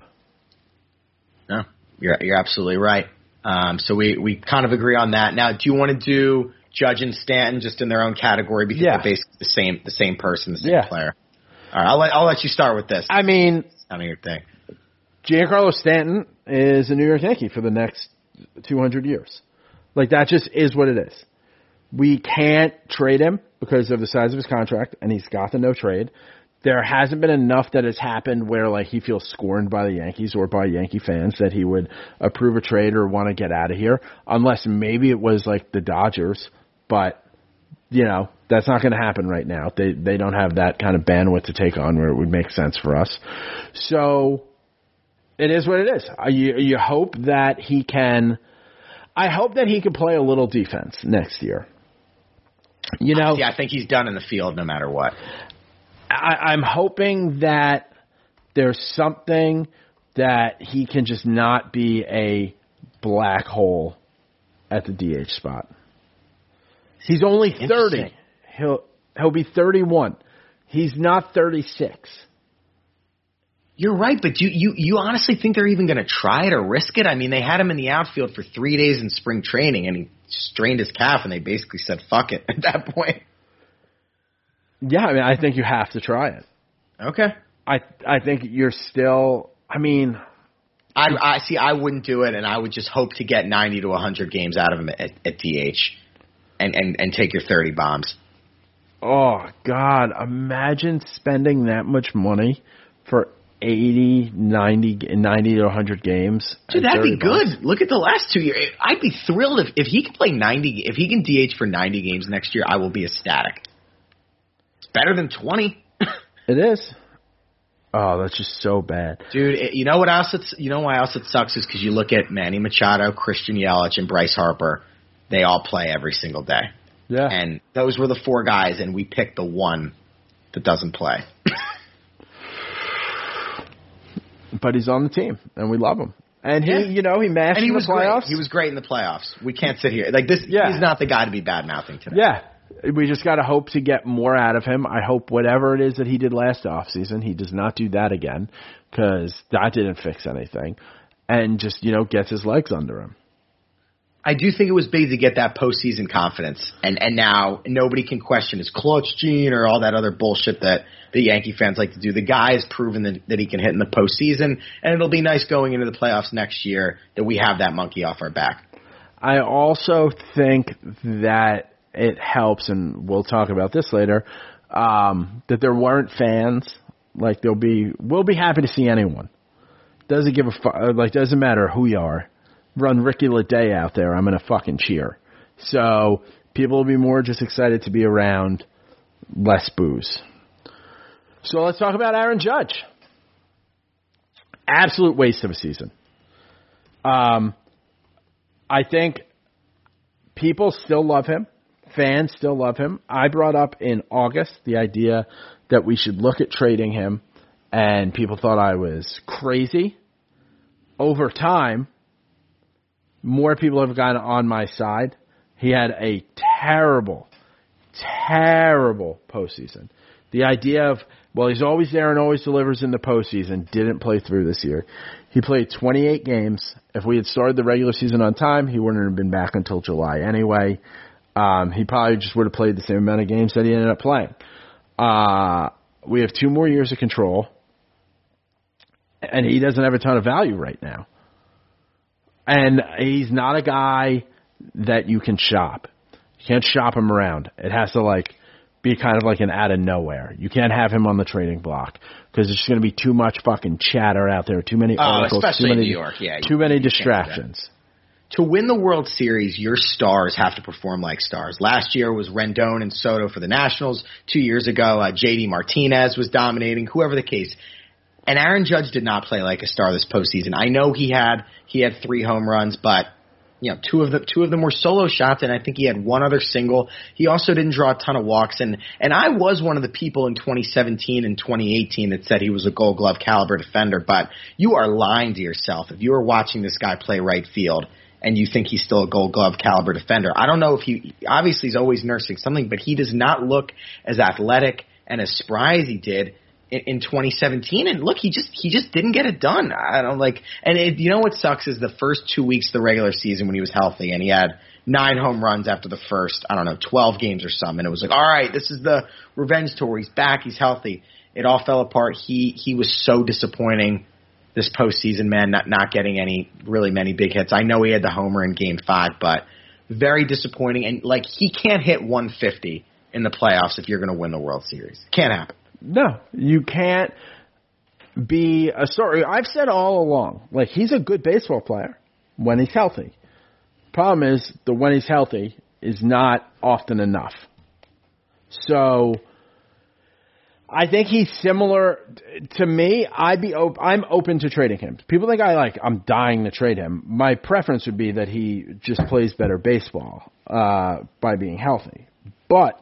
No, you're you're absolutely right. Um, so we, we kind of agree on that. Now, do you want to do Judge and Stanton just in their own category because yeah. they're basically the same the same person, the same yeah. player? All right, I'll let I'll let you start with this. I mean, kind of your thing. Giancarlo Stanton is a New York Yankee for the next two hundred years. Like, that just is what it is. We can't trade him because of the size of his contract, and he's got the no trade. There hasn't been enough that has happened where, like, he feels scorned by the Yankees or by Yankee fans that he would approve a trade or want to get out of here, unless maybe it was, like, the Dodgers. But, you know, that's not going to happen right now. They they don't have that kind of bandwidth to take on where it would make sense for us. So it is what it is. You, you hope that he can – I hope that he can play a little defense next year. You know, See, I think he's done in the field no matter what. I, I'm hoping that there's something that he can just not be a black hole at the D H spot. He's only thirty. He'll he'll be thirty-one. He's not thirty-six. You're right, but you, you, you honestly think they're even going to try it or risk it? I mean, they had him in the outfield for three days in spring training, and he strained his calf, and they basically said, fuck it, at that point. Yeah, I mean, I think you have to try it. Okay. I, I I think you're still. I mean, I I see. I wouldn't do it, and I would just hope to get ninety to one hundred games out of him at, at D H, and, and and take your thirty bombs. Oh God! Imagine spending that much money for eighty, ninety, ninety to one hundred games. Dude, that'd be good. Bombs. Look at the last two years. I'd be thrilled if if he can play ninety. If he can D H for ninety games next year, I will be ecstatic. It's better than twenty. It is. Oh, that's just so bad, dude. It, you know what else? It's you know why else it sucks is because you look at Manny Machado, Christian Yelich, and Bryce Harper. They all play every single day. Yeah, and those were the four guys, and we picked the one that doesn't play. But he's on the team, and we love him. And he, yeah. you know, he mashed and he in the was playoffs. Great. He was great in the playoffs. We can't sit here like this. Yeah. He's not the guy to be bad mouthing today. Yeah. We just got to hope to get more out of him. I hope whatever it is that he did last offseason, he does not do that again because that didn't fix anything. And just, you know, gets his legs under him. I do think it was big to get that postseason confidence. And and now nobody can question his clutch gene or all that other bullshit that the Yankee fans like to do. The guy has proven that, that he can hit in the postseason, and it'll be nice going into the playoffs next year that we have that monkey off our back. I also think that it helps, and we'll talk about this later, um, that there weren't fans. Like, there'll be, we'll be happy to see anyone. Doesn't give a fu- like, doesn't matter who you are. Run Ricky Leday out there, I'm going to fucking cheer. So people will be more just excited to be around, less booze. So let's talk about Aaron Judge. Absolute waste of a season. Um, I think people still love him. Fans still love him. I brought up in August the idea that we should look at trading him, and people thought I was crazy. Over time, more people have gotten on my side. He had a terrible, terrible postseason. The idea of, well, he's always there and always delivers in the postseason didn't play through this year. He played twenty-eight games. If we had started the regular season on time, he wouldn't have been back until July anyway. Um, he probably just would have played the same amount of games that he ended up playing. Uh, we have two more years of control, and he doesn't have a ton of value right now. And he's not a guy that you can shop. You can't shop him around. It has to, like, be kind of like an out of nowhere. You can't have him on the trading block because there's going to be too much fucking chatter out there, too many articles, oh, especially too many, in New York. Yeah, too you, many you distractions. To win the World Series, your stars have to perform like stars. Last year was Rendon and Soto for the Nationals. Two years ago, uh, J D Martinez was dominating, whoever the case. And Aaron Judge did not play like a star this postseason. I know he had he had three home runs, but you know, two of the two of them were solo shots, and I think he had one other single. He also didn't draw a ton of walks, and and I was one of the people in twenty seventeen and twenty eighteen that said he was a Gold Glove caliber defender. But you are lying to yourself if you are watching this guy play right field and you think he's still a Gold Glove caliber defender. I don't know if he obviously he's always nursing something, but he does not look as athletic and as spry as he did in twenty seventeen, and look, he just he just didn't get it done. I don't like, and it, you know what sucks is the first two weeks of the regular season when he was healthy, and he had nine home runs after the first, I don't know, twelve games or something, and it was like, all right, this is the revenge tour. He's back, he's healthy. It all fell apart. He he was so disappointing this postseason, man, not not getting any really many big hits. I know he had the homer in Game Five, but very disappointing. And like, he can't hit one fifty in the playoffs if you're going to win the World Series. Can't happen. No, you can't be a star. I've said all along, like, he's a good baseball player when he's healthy. Problem is, the when he's healthy is not often enough. So, I think he's similar to me. I'd be op- I'm open to trading him. People think I like I'm dying to trade him. My preference would be that he just plays better baseball uh, by being healthy. But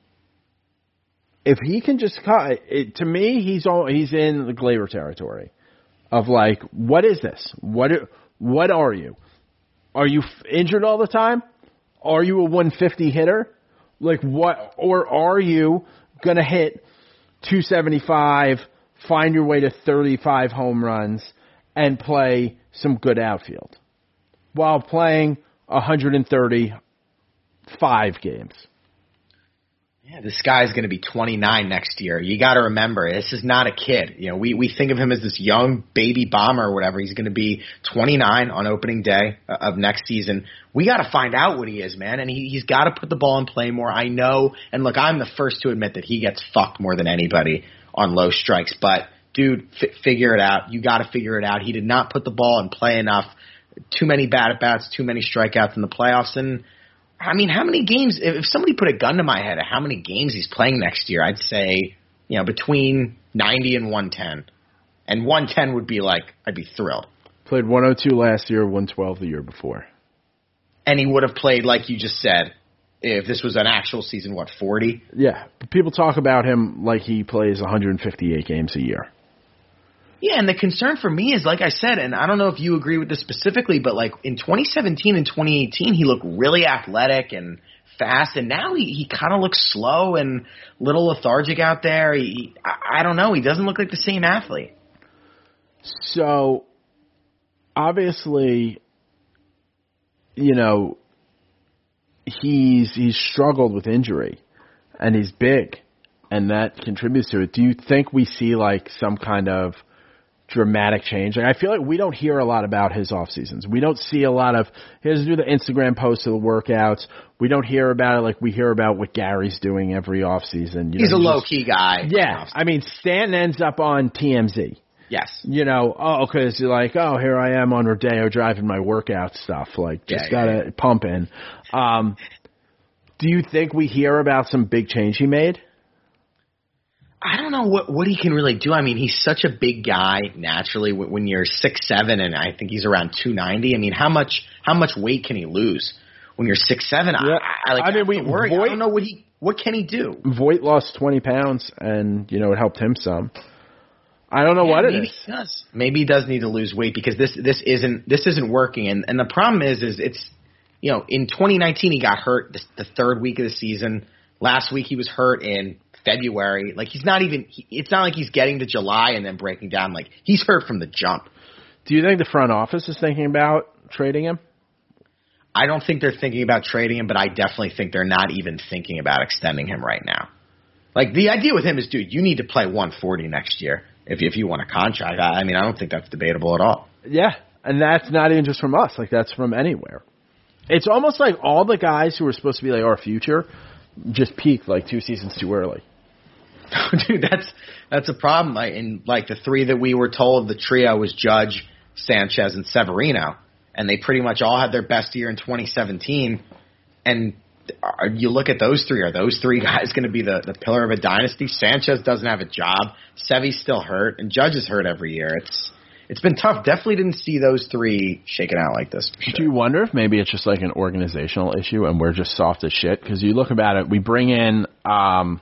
if he can just cut it, to me, he's all, he's in the Gleyber territory of like, what is this? What what are you? Are you injured all the time? Are you a one fifty hitter? Like what? Or are you gonna hit two seventy-five, find your way to thirty-five home runs, and play some good outfield while playing one hundred thirty-five games? Yeah, this guy's going to be twenty-nine next year. You got to remember, this is not a kid. You know, we, we think of him as this young baby bomber or whatever. He's going to be twenty-nine on opening day of next season. We got to find out what he is, man, and he, he's got to put the ball in play more. I know, and look, I'm the first to admit that he gets fucked more than anybody on low strikes, but dude, f- figure it out. You got to figure it out. He did not put the ball in play enough. Too many bad at bats, too many strikeouts in the playoffs, and I mean, how many games, if somebody put a gun to my head of how many games he's playing next year, I'd say, you know, between ninety and one ten. And one ten would be like, I'd be thrilled. Played one oh two last year, one twelve the year before. And he would have played, like you just said, if this was an actual season, what, forty? Yeah. But people talk about him like he plays one hundred fifty-eight games a year. Yeah, and the concern for me is, like I said, and I don't know if you agree with this specifically, but like in twenty seventeen and twenty eighteen, he looked really athletic and fast, and now he, he kind of looks slow and a little lethargic out there. He, I, I don't know. He doesn't look like the same athlete. So, obviously, you know, he's he's struggled with injury, and he's big, and that contributes to it. Do you think we see like some kind of dramatic change? Like, I feel like we don't hear a lot about his off seasons. We don't see a lot of he doesn't do the Instagram posts of the workouts. We don't hear about it like we hear about what Gary's doing every off season. You He's know, a he low just, key guy. Yeah, I mean, Stanton ends up on T M Z. Yes. You know, oh, because you're like, oh, here I am on Rodeo driving my workout stuff. Like, just yeah, gotta yeah, yeah. pump in. Um, do you think we hear about some big change he made? I don't know what, what he can really do. I mean, he's such a big guy naturally. When you're six seven, and I think he's around two ninety. I mean, how much how much weight can he lose when you're six seven? Yeah. I, I, like, I mean, we worry. Voit, I don't know what he what can he do. Voit lost twenty pounds, and you know it helped him some. I don't know yeah, what it maybe is. He does. Maybe he does need to lose weight because this this isn't this isn't working. And and the problem is is it's you know in twenty nineteen he got hurt the, the third week of the season. Last week he was hurt in February. Like he's not even. He, it's not like he's getting to July and then breaking down. Like he's hurt from the jump. Do you think the front office is thinking about trading him? I don't think they're thinking about trading him, but I definitely think they're not even thinking about extending him right now. Like the idea with him is, dude, you need to play one forty next year if if you want a contract. I, I mean, I don't think that's debatable at all. Yeah, and that's not even just from us. Like that's from anywhere. It's almost like all the guys who were supposed to be like our future just peaked like two seasons too early. Dude, that's that's a problem. Like, in like the three that we were told, the trio was Judge, Sanchez, and Severino, and they pretty much all had their best year in twenty seventeen. And are, you look at those three. Are those three guys going to be the, the pillar of a dynasty? Sanchez doesn't have a job. Sevy's still hurt, and Judge is hurt every year. It's it's been tough. Definitely didn't see those three shaking out like this. For sure. Do you wonder if maybe it's just like an organizational issue, and we're just soft as shit? Because you look about it, we bring in. Um,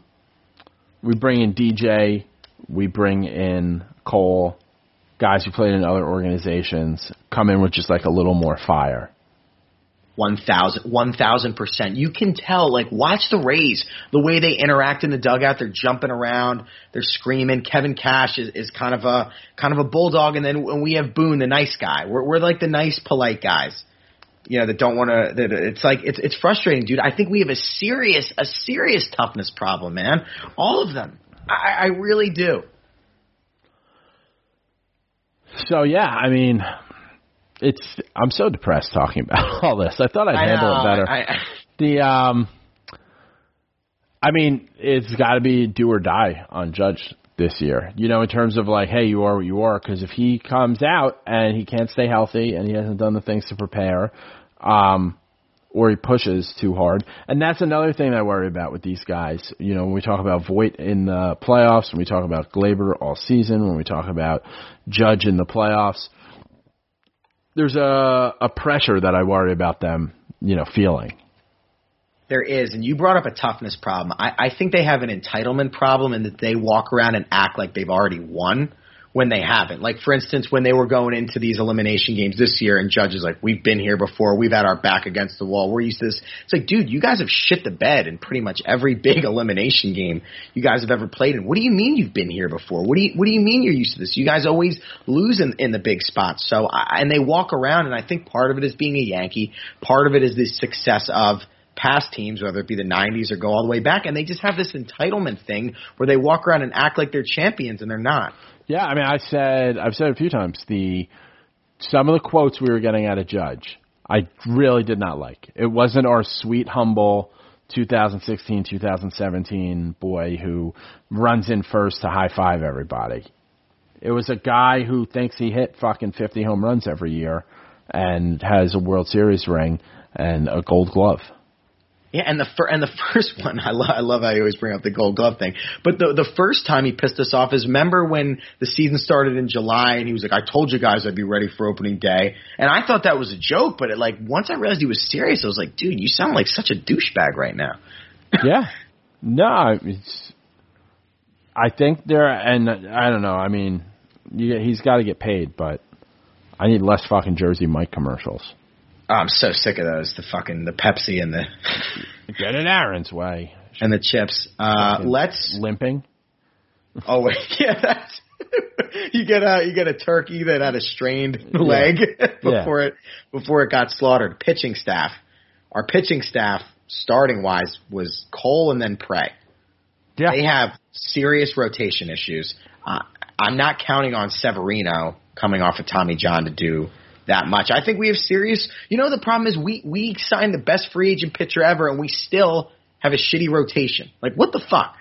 We bring in D J, we bring in Cole, guys who played in other organizations, come in with just like a little more fire. One thousand, one thousand percent. You can tell, like, watch the Rays, the way they interact in the dugout. They're jumping around, they're screaming. Kevin Cash is, is kind of a kind of a bulldog, and then when we have Boone, the nice guy. We're we're like the nice, polite guys. You know, that don't want to. That it's like it's it's frustrating, dude. I think we have a serious a serious toughness problem, man. All of them. I, I really do. So yeah, I mean, it's. I'm so depressed talking about all this. I thought I'd I handle know, it better. I, I, the um, I mean, it's got to be do or die on Judge this year. You know, in terms of like, hey, you are what you are. Because if he comes out and he can't stay healthy and he hasn't done the things to prepare, um, or he pushes too hard, and that's another thing I worry about with these guys. You know, when we talk about Voit in the playoffs, when we talk about Glaber all season, when we talk about Judge in the playoffs, there's a a pressure that I worry about them, you know, feeling. There is, and you brought up a toughness problem. I, I think they have an entitlement problem in that they walk around and act like they've already won when they haven't. Like, for instance, when they were going into these elimination games this year, and Judge is like, we've been here before, we've had our back against the wall, we're used to this. It's like, dude, you guys have shit the bed in pretty much every big elimination game you guys have ever played in. What do you mean you've been here before? What do you What do you mean you're used to this? You guys always lose in, in the big spots. So, I, and they walk around, and I think part of it is being a Yankee. Part of it is the success of past teams, whether it be the nineties or go all the way back, and they just have this entitlement thing where they walk around and act like they're champions and they're not. Yeah, I mean, I said, I've said a few times, the some of the quotes we were getting out of Judge, I really did not like. It wasn't our sweet, humble two thousand sixteen, two thousand seventeen boy who runs in first to high-five everybody. It was a guy who thinks he hit fucking fifty home runs every year and has a World Series ring and a gold glove. Yeah, and the fir- and the first one, I, lo- I love how you always bring up the gold glove thing. But the the first time he pissed us off is, remember when the season started in July and he was like, I told you guys I'd be ready for opening day. And I thought that was a joke, but it, like once I realized he was serious, I was like, dude, you sound like such a douchebag right now. Yeah. No, it's, I think there, and I don't know, I mean, you, he's got to get paid, but I need less fucking Jersey Mike commercials. Oh, I'm so sick of those. The fucking the Pepsi and the get it Aaron's way and the chips. Uh, let's limping. Oh wait, yeah, that's you get a you get a turkey that had a strained leg yeah. before yeah. it before it got slaughtered. Pitching staff, our pitching staff, starting wise, was Cole and then Prey. Yeah. They have serious rotation issues. Uh, I'm not counting on Severino coming off of Tommy John to do that much. I think we have serious. You know, the problem is we we signed the best free agent pitcher ever, and we still have a shitty rotation. Like, what the fuck?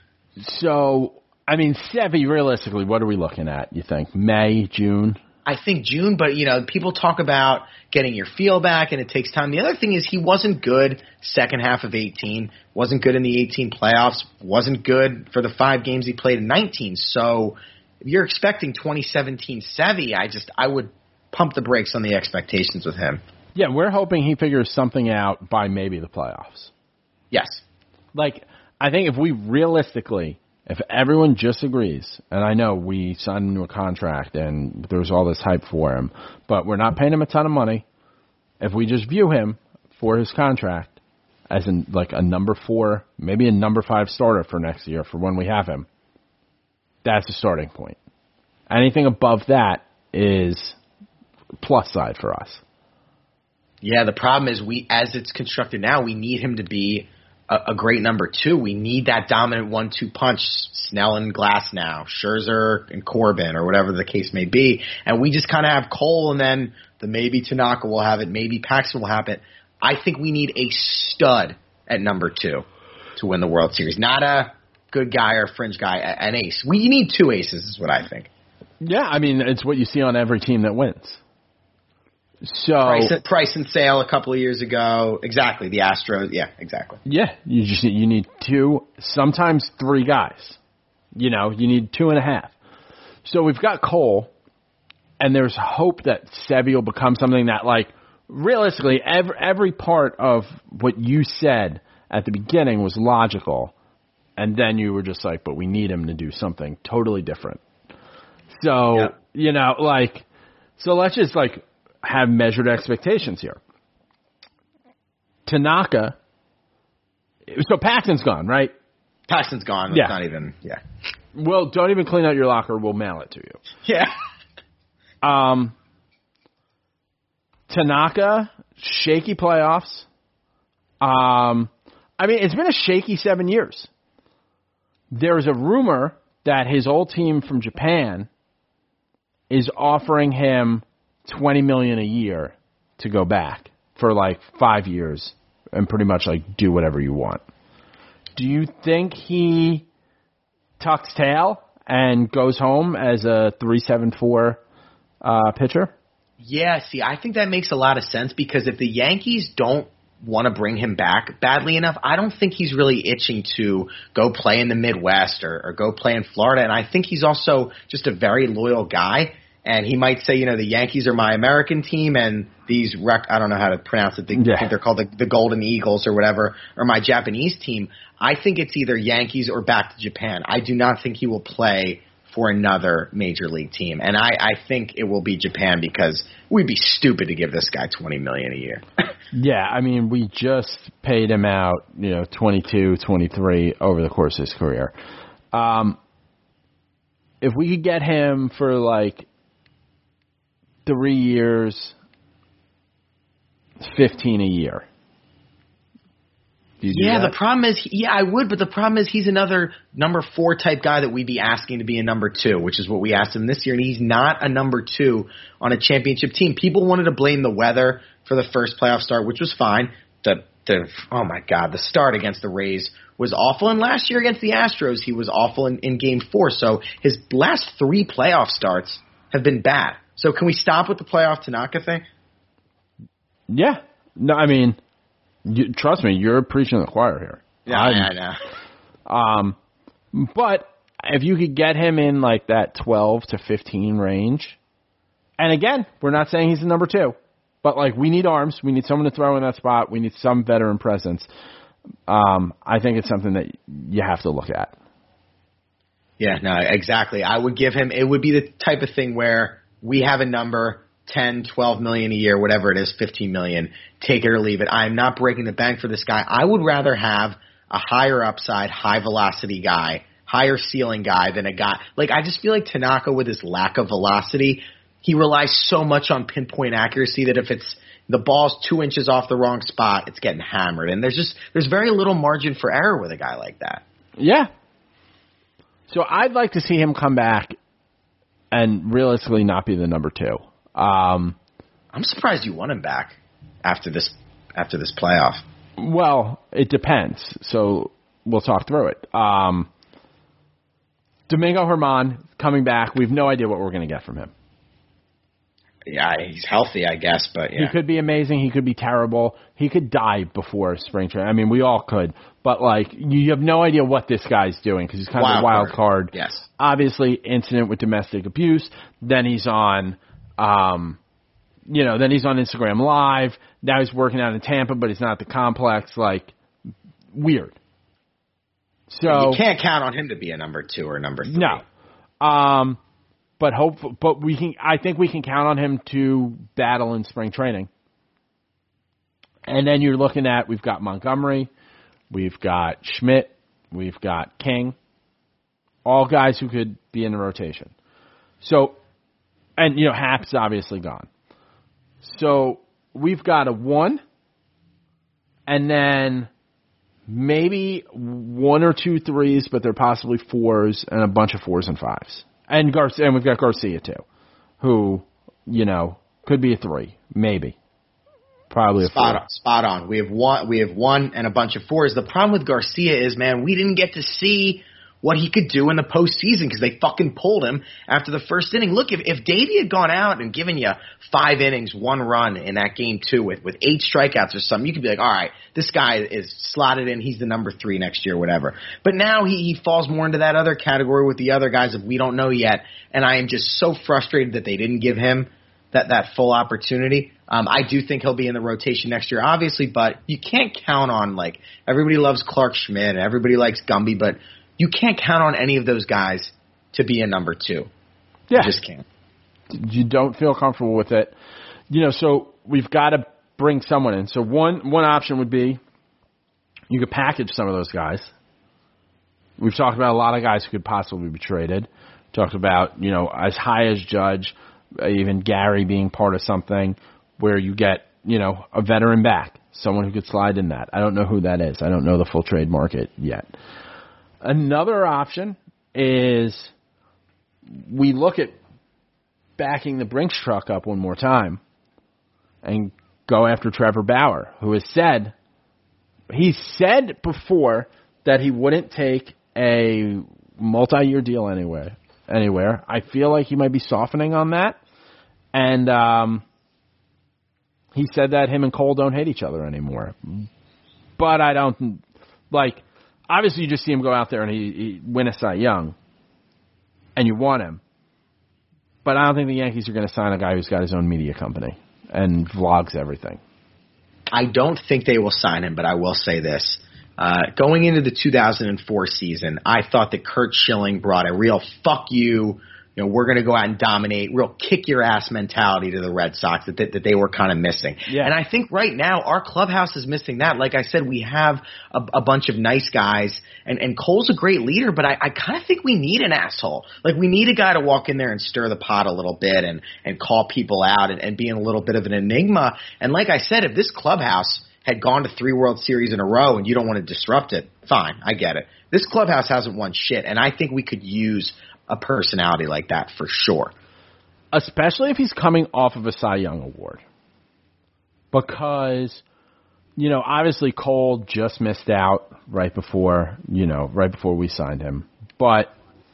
So, I mean, Sevy, realistically, what are we looking at, you think? May, June? I think June, but, you know, people talk about getting your feel back, and it takes time. The other thing is he wasn't good second half of eighteen, wasn't good in the eighteen playoffs, wasn't good for the five games he played in nineteen. So if you're expecting twenty seventeen Sevy, I just, I would pump the brakes on the expectations with him. Yeah, we're hoping he figures something out by maybe the playoffs. Yes. Like, I think if we realistically, if everyone just agrees, and I know we signed him to a contract and there's all this hype for him, but we're not paying him a ton of money. If we just view him for his contract as in like a number four, maybe a number five starter for next year for when we have him, that's the starting point. Anything above that is plus side for us. Yeah, the problem is we, as it's constructed now, we need him to be a, a great number two. We need that dominant one two punch, Snell and Glass now, Scherzer and Corbin, or whatever the case may be. And we just kind of have Cole, and then the maybe Tanaka will have it, maybe Paxton will have it. I think we need a stud at number two to win the World Series. Not a good guy or fringe guy, an ace. We need two aces is what I think. Yeah, I mean, it's what you see on every team that wins. So Price, Price and Sale a couple of years ago. Exactly. The Astros. Yeah, exactly. Yeah. You just you need two, sometimes three guys. You know, you need two and a half. So we've got Cole, and there's hope that Sevy will become something that, like, realistically, every, every part of what you said at the beginning was logical, and then you were just like, but we need him to do something totally different. So, yeah. you know, like, so let's just, like, have measured expectations here. Tanaka, so Paxton's gone, right? Paxton's gone. It's yeah. not even, yeah. Well, don't even clean out your locker. We'll mail it to you. Yeah. Um, Tanaka, shaky playoffs. Um, I mean, it's been a shaky seven years. There's a rumor that his old team from Japan is offering him twenty million dollars a year to go back for like five years and pretty much like do whatever you want. Do you think he tucks tail and goes home as a three seven four uh, pitcher? Yeah, see, I think that makes a lot of sense because if the Yankees don't want to bring him back badly enough, I don't think he's really itching to go play in the Midwest or, or go play in Florida. And I think he's also just a very loyal guy. And he might say, you know, the Yankees are my American team and these, rec- I don't know how to pronounce it, they, yeah. I think they're called the, the Golden Eagles or whatever, are my Japanese team. I think it's either Yankees or back to Japan. I do not think he will play for another major league team. And I, I think it will be Japan because we'd be stupid to give this guy twenty million dollars a year. Yeah, I mean, we just paid him out, you know, twenty-two, twenty-three over the course of his career. Um, if we could get him for like three years, fifteen a year. Do you do yeah, that? the problem is, yeah, I would, but the problem is he's another number four type guy that we'd be asking to be a number two, which is what we asked him this year, and he's not a number two on a championship team. People wanted to blame the weather for the first playoff start, which was fine. The, the oh my God, the start against the Rays was awful, and last year against the Astros, he was awful in, in Game Four. So his last three playoff starts have been bad. So can we stop with the playoff Tanaka thing? Yeah. No, I mean, you, trust me, you're preaching to the choir here. Yeah, I'm, I know. Um, but if you could get him in like that twelve to fifteen range, and again, we're not saying he's the number two, but like we need arms, we need someone to throw in that spot, we need some veteran presence. Um, I think it's something that you have to look at. Yeah, no, exactly. I would give him, it would be the type of thing where we have a number, ten, twelve million a year, whatever it is, fifteen million, take it or leave it. I'm not breaking the bank for this guy. I would rather have a higher upside, high velocity guy, higher ceiling guy than a guy. Like, I just feel like Tanaka, with his lack of velocity, he relies so much on pinpoint accuracy that if it's the ball's two inches off the wrong spot, it's getting hammered. And there's just, there's very little margin for error with a guy like that. Yeah. So I'd like to see him come back and realistically not be the number two. Um, I'm surprised you want him back after this after this playoff. Well, it depends. So we'll talk through it. Um, Domingo Germán coming back. We have no idea what we're going to get from him. Yeah, he's healthy, I guess, but yeah. He could be amazing. He could be terrible. He could die before spring training. I mean, we all could. But, like, you have no idea what this guy's doing because he's kind wild of a wild card. card. Yes. Obviously, incident with domestic abuse. Then he's on, um, you know, then he's on Instagram Live. Now he's working out in Tampa, but he's not at the complex. Like, weird. So you can't count on him to be a number two or number three. No. Um, but hope, but we can. I think we can count on him to battle in spring training. And then you're looking at, we've got Montgomery, we've got Schmidt, we've got King, all guys who could be in the rotation. So, and you know, Happ's obviously gone. So we've got a one, and then maybe one or two threes, but they're possibly fours, and a bunch of fours and fives. And Garcia, and we've got Garcia too, who, you know, could be a three, maybe. Probably a spot four. on, spot on. We have one, we have one and a bunch of fours. The problem with Garcia is, man, we didn't get to see what he could do in the postseason because they fucking pulled him after the first inning. Look, if if Davey had gone out and given you five innings, one run in that game two with with eight strikeouts or something, you could be like, all right, this guy is slotted in. He's the number three next year, whatever. But now he he falls more into that other category with the other guys that we don't know yet. And I am just so frustrated that they didn't give him that that full opportunity. Um, I do think he'll be in the rotation next year, obviously, but you can't count on, like, everybody loves Clark Schmidt and everybody likes Gumby, but you can't count on any of those guys to be a number two. Yeah. You just can't. You don't feel comfortable with it. You know, so we've got to bring someone in. So one one option would be you could package some of those guys. We've talked about a lot of guys who could possibly be traded. Talked about, you know, as high as Judge, even Gary being part of something where you get, you know, a veteran back, someone who could slide in that. I don't know who that is. I don't know the full trade market yet. Another option is we look at backing the Brinks truck up one more time and go after Trevor Bauer, who has said, he said before that he wouldn't take a multi-year deal anywhere. Anywhere. I feel like he might be softening on that. And um, he said that him and Cole don't hate each other anymore. But I don't, like, obviously you just see him go out there and he, he win a Cy Young, and you want him. But I don't think the Yankees are going to sign a guy who's got his own media company and vlogs everything. I don't think they will sign him, but I will say this. Uh, going into the two thousand four season, I thought that Curt Schilling brought a real fuck you, you know, we're going to go out and dominate, real kick your ass mentality to the Red Sox that, that, that they were kind of missing. Yeah. And I think right now our clubhouse is missing that. Like I said, we have a, a bunch of nice guys, and, and Cole's a great leader, but I, I kind of think we need an asshole. Like, we need a guy to walk in there and stir the pot a little bit and, and call people out and, and be a little bit of an enigma. And like I said, if this clubhouse had gone to three World Series in a row and you don't want to disrupt it, fine, I get it. This clubhouse hasn't won shit, and I think we could use a personality like that for sure. Especially if he's coming off of a Cy Young award. Because, you know, obviously Cole just missed out right before, you know, right before we signed him. But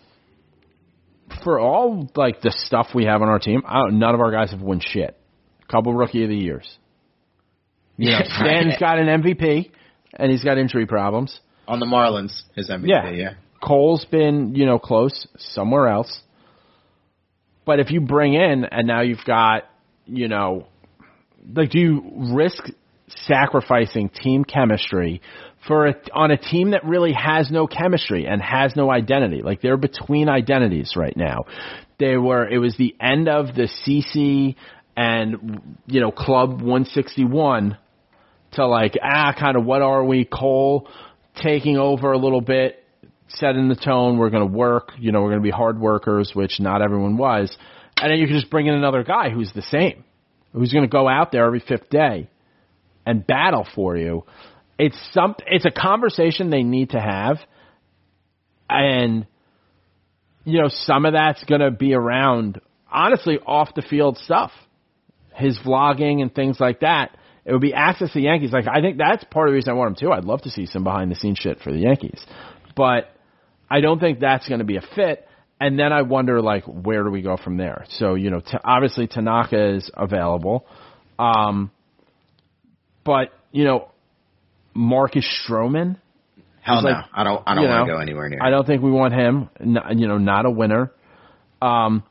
for all, like, the stuff we have on our team, I don't, none of our guys have won shit. Couple Rookie of the Years. You know, Stan's got an M V P, and he's got injury problems. On the Marlins, his M V P, yeah. yeah. Cole's been, you know, close somewhere else. But if you bring in, and now you've got, you know, like, do you risk sacrificing team chemistry for a, on a team that really has no chemistry and has no identity? Like, they're between identities right now. They were, it was the end of the C C and, you know, Club one sixty-one to, like, ah, kind of what are we? Cole taking over a little bit, setting the tone. We're going to work. You know, we're going to be hard workers, which not everyone was. And then you can just bring in another guy who's the same, who's going to go out there every fifth day and battle for you. It's some, it's a conversation they need to have. And, you know, some of that's going to be around, honestly, off the field stuff. His vlogging and things like that. It would be access to the Yankees. Like, I think that's part of the reason I want him too. I'd love to see some behind the scenes shit for the Yankees. But I don't think that's going to be a fit. And then I wonder, like, where do we go from there? So, you know, t- obviously Tanaka is available. Um, but, you know, Marcus Stroman. Hell no. Like, I don't I don't you want know, to go anywhere near I don't think we want him. Not, you know, not a winner. Um,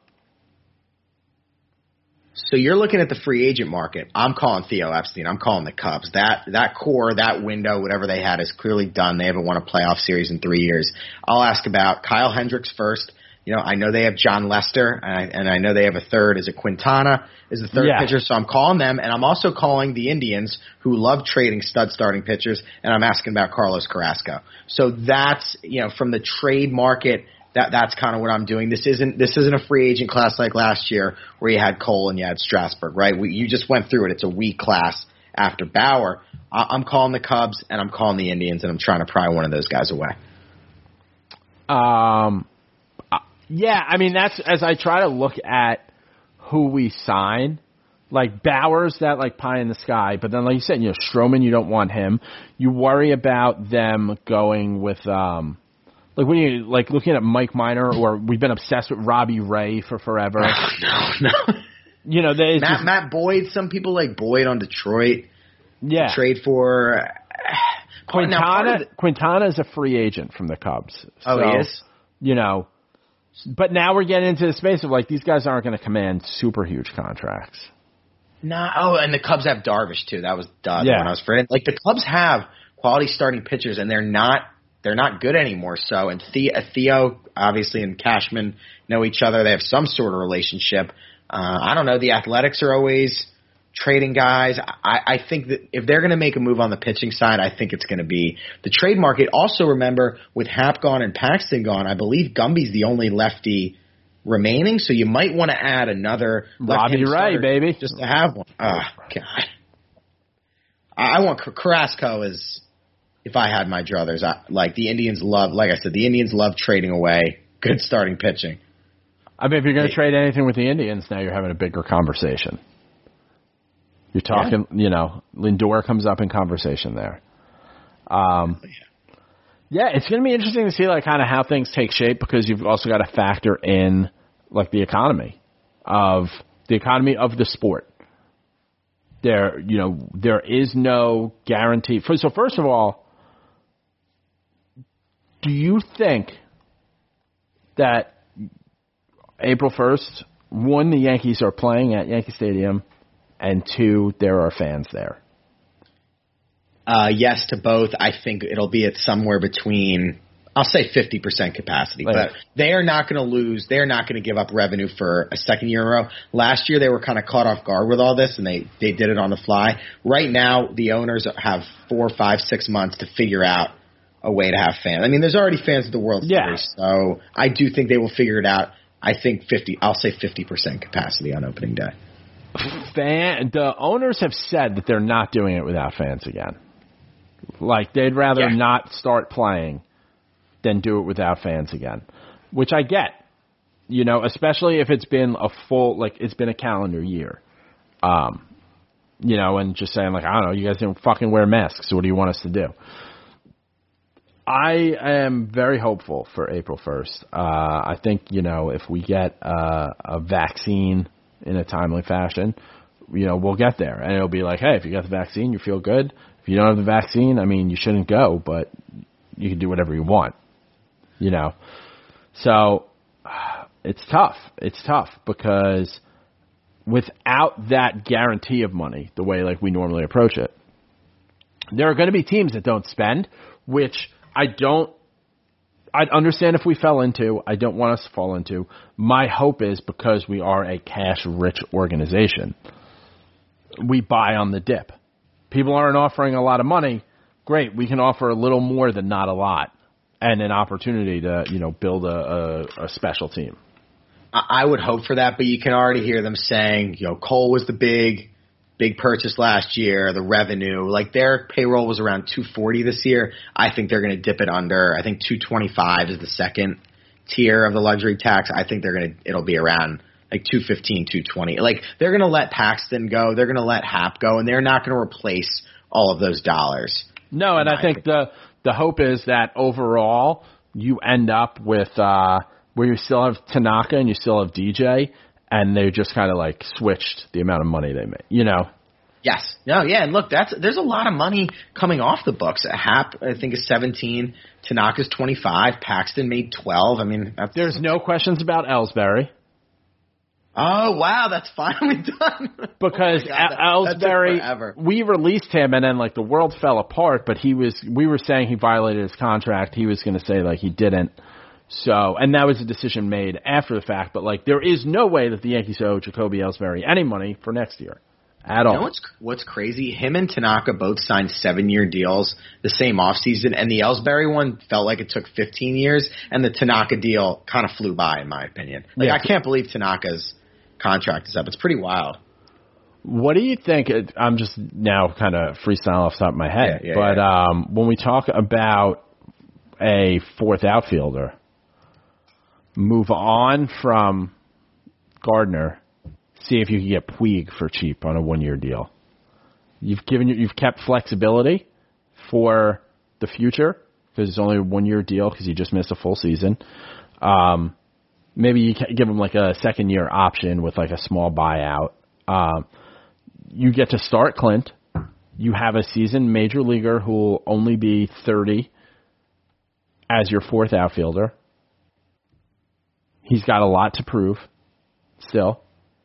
So you're looking at the free agent market. I'm calling Theo Epstein. I'm calling the Cubs. That that core, that window, whatever they had is clearly done. They haven't won a playoff series in three years. I'll ask about Kyle Hendricks first. You know, I know they have John Lester, and I, and I know they have a third. Is it Quintana is the third yeah. pitcher? So I'm calling them, and I'm also calling the Indians, who love trading stud starting pitchers, and I'm asking about Carlos Carrasco. So that's, you know, from the trade market, That that's kind of what I'm doing. This isn't this isn't a free agent class like last year where you had Cole and you had Strasburg, right? We, you just went through it. It's a weak class after Bauer. I, I'm calling the Cubs and I'm calling the Indians, and I'm trying to pry one of those guys away. Um, yeah, I mean, that's as I try to look at who we sign. Like Bauer's that like pie in the sky, but then like you said, you know, Stroman, you don't want him. You worry about them going with um. Like when you like looking at Mike Minor, or we've been obsessed with Robbie Ray for forever. Oh, no, no. You know, Matt, just, Matt Boyd. Some people like Boyd on Detroit. Yeah, trade for Quintana. The, Quintana is a free agent from the Cubs. Oh, so, he is. You know, but now we're getting into the space of like these guys aren't going to command super huge contracts. No, oh, and the Cubs have Darvish too. That was done yeah. when I was afraid. Like the Cubs have quality starting pitchers, and they're not. They're not good anymore. So, and Theo, Theo, obviously, and Cashman know each other. They have some sort of relationship. Uh, I don't know. The Athletics are always trading guys. I, I think that if they're going to make a move on the pitching side, I think it's going to be the trade market. Also, remember, with Happ gone and Paxton gone, I believe Gumby's the only lefty remaining. So you might want to add another Robbie Ray, baby, just to have one. Oh, God. I want Carrasco is. If I had my druthers, I, like the Indians love, like I said, the Indians love trading away good starting pitching. I mean, if you're going to trade anything with the Indians, now you're having a bigger conversation. You're talking, yeah. you know, Lindor comes up in conversation there. Um, yeah, it's going to be interesting to see like kind of how things take shape, because you've also got to factor in like the economy of the economy of the sport. There, you know, there is no guarantee. So first of all, do you think that April first, one, the Yankees are playing at Yankee Stadium, and two, there are fans there? Uh, yes to both. I think it'll be at somewhere between, I'll say fifty percent capacity. Like, but they are not going to lose. They are not going to give up revenue for a second year in a row. Last year, they were kind of caught off guard with all this, and they, they did it on the fly. Right now, the owners have four, five, six months to figure out a way to have fans. I mean, there's already fans at the World yeah. Series, so I do think they will figure it out. I think fifty. I'll say fifty percent capacity on opening day. fan, the owners have said that they're not doing it without fans again. Like, they'd rather yeah. not start playing than do it without fans again, which I get, you know, especially if it's been a full, like, it's been a calendar year. Um, you know, and just saying, like, I don't know, you guys didn't fucking wear masks, so what do you want us to do? I am very hopeful for April first. Uh, I think, you know, if we get uh, a vaccine in a timely fashion, you know, we'll get there. And it'll be like, hey, if you got the vaccine, you feel good. If you don't have the vaccine, I mean, you shouldn't go, but you can do whatever you want, you know. So it's tough. It's tough because without that guarantee of money, the way, like, we normally approach it, there are going to be teams that don't spend, which I don't, I'd understand if we fell into. I don't want us to fall into. My hope is because we are a cash-rich organization, we buy on the dip. People aren't offering a lot of money. Great, we can offer a little more than not a lot and an opportunity to, you know, build a, a, a special team. I would hope for that, but you can already hear them saying, you know, Cole was the big Big purchase last year, the revenue, like their payroll was around two forty this year. I think they're going to dip it under. I think two twenty-five is the second tier of the luxury tax. I think they're going to, it'll be around like two fifteen, two twenty. Like they're going to let Paxton go. They're going to let Hap go, and they're not going to replace all of those dollars. No, and I think the, the hope is that overall you end up with, uh, where you still have Tanaka and you still have D J, and they just kind of like switched the amount of money they made, you know? Yes. No, yeah, and look, that's there's a lot of money coming off the books. Hap, I think, is seventeen. Tanaka's twenty-five. Paxton made twelve. I mean, that's... There's no questions about Ellsbury. Oh, wow, that's finally done. Because oh God, that, Ellsbury, we released him, and then, like, the world fell apart, but he was, we were saying he violated his contract. He was going to say, like, he didn't. So, and that was a decision made after the fact, but, like, there is no way that the Yankees owe Jacoby Ellsbury any money for next year at all. You know what's, what's crazy? Him and Tanaka both signed seven-year deals the same offseason, and the Ellsbury one felt like it took fifteen years, and the Tanaka deal kind of flew by, in my opinion. Like, yeah. I can't believe Tanaka's contract is up. It's pretty wild. What do you think? I'm just now kind of freestyle off the top of my head, yeah, yeah, but yeah. Um, when we talk about a fourth outfielder, move on from Gardner, see if you can get Puig for cheap on a one-year deal. You've given you've kept flexibility for the future because it's only a one-year deal because you just missed a full season. Um, maybe you can give him like a second-year option with like a small buyout. Um, you get to start Clint. You have a seasoned major leaguer who will only be thirty as your fourth outfielder. He's got a lot to prove still.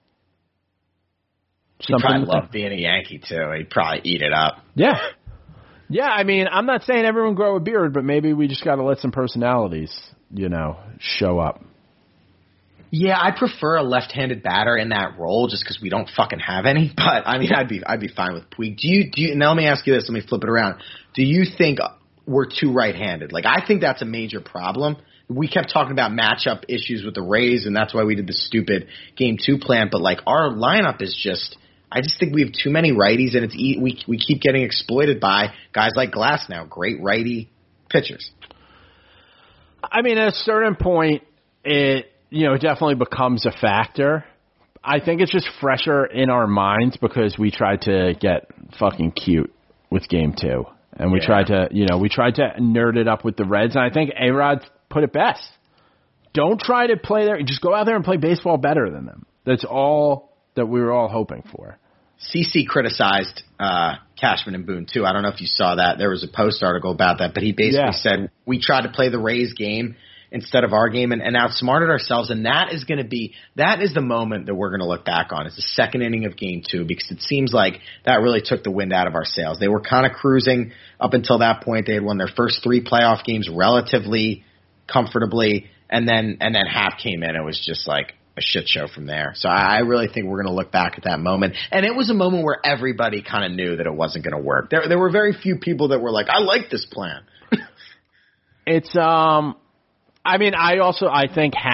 He'd probably love being a Yankee, too. He'd probably eat it up. Yeah. Yeah, I mean, I'm not saying everyone grow a beard, but maybe we just got to let some personalities, you know, show up. Yeah, I prefer a left-handed batter in that role just because we don't fucking have any. But, I mean, I'd be I'd be fine with Puig. Do you, do you, now let me ask you this. Let me flip it around. Do you think we're too right-handed? Like, I think that's a major problem. We kept talking about matchup issues with the Rays, and that's why we did the stupid game two plan. But, like, our lineup is just – I just think we have too many righties, and it's e- we we keep getting exploited by guys like Glass now, great righty pitchers. I mean, at a certain point, it, you know, it definitely becomes a factor. I think it's just fresher in our minds because we tried to get fucking cute with game two. And we yeah. tried to, you know, we tried to nerd it up with the Reds, and I think A-Rod put it best. Don't try to play there. Just go out there and play baseball better than them. That's all that we were all hoping for. C C criticized uh, Cashman and Boone, too. I don't know if you saw that. There was a Post article about that, but he basically yeah. said, we tried to play the Rays game instead of our game and, and outsmarted ourselves, and that is going to be – that is the moment that we're going to look back on. It's the second inning of game two because it seems like that really took the wind out of our sails. They were kind of cruising up until that point. They had won their first three playoff games relatively comfortably, and then and then Hap came in. It was just like a shit show from there. So I, I really think we're going to look back at that moment. And it was a moment where everybody kind of knew that it wasn't going to work. There, there were very few people that were like, I like this plan. It's – um. I mean, I also I think Hap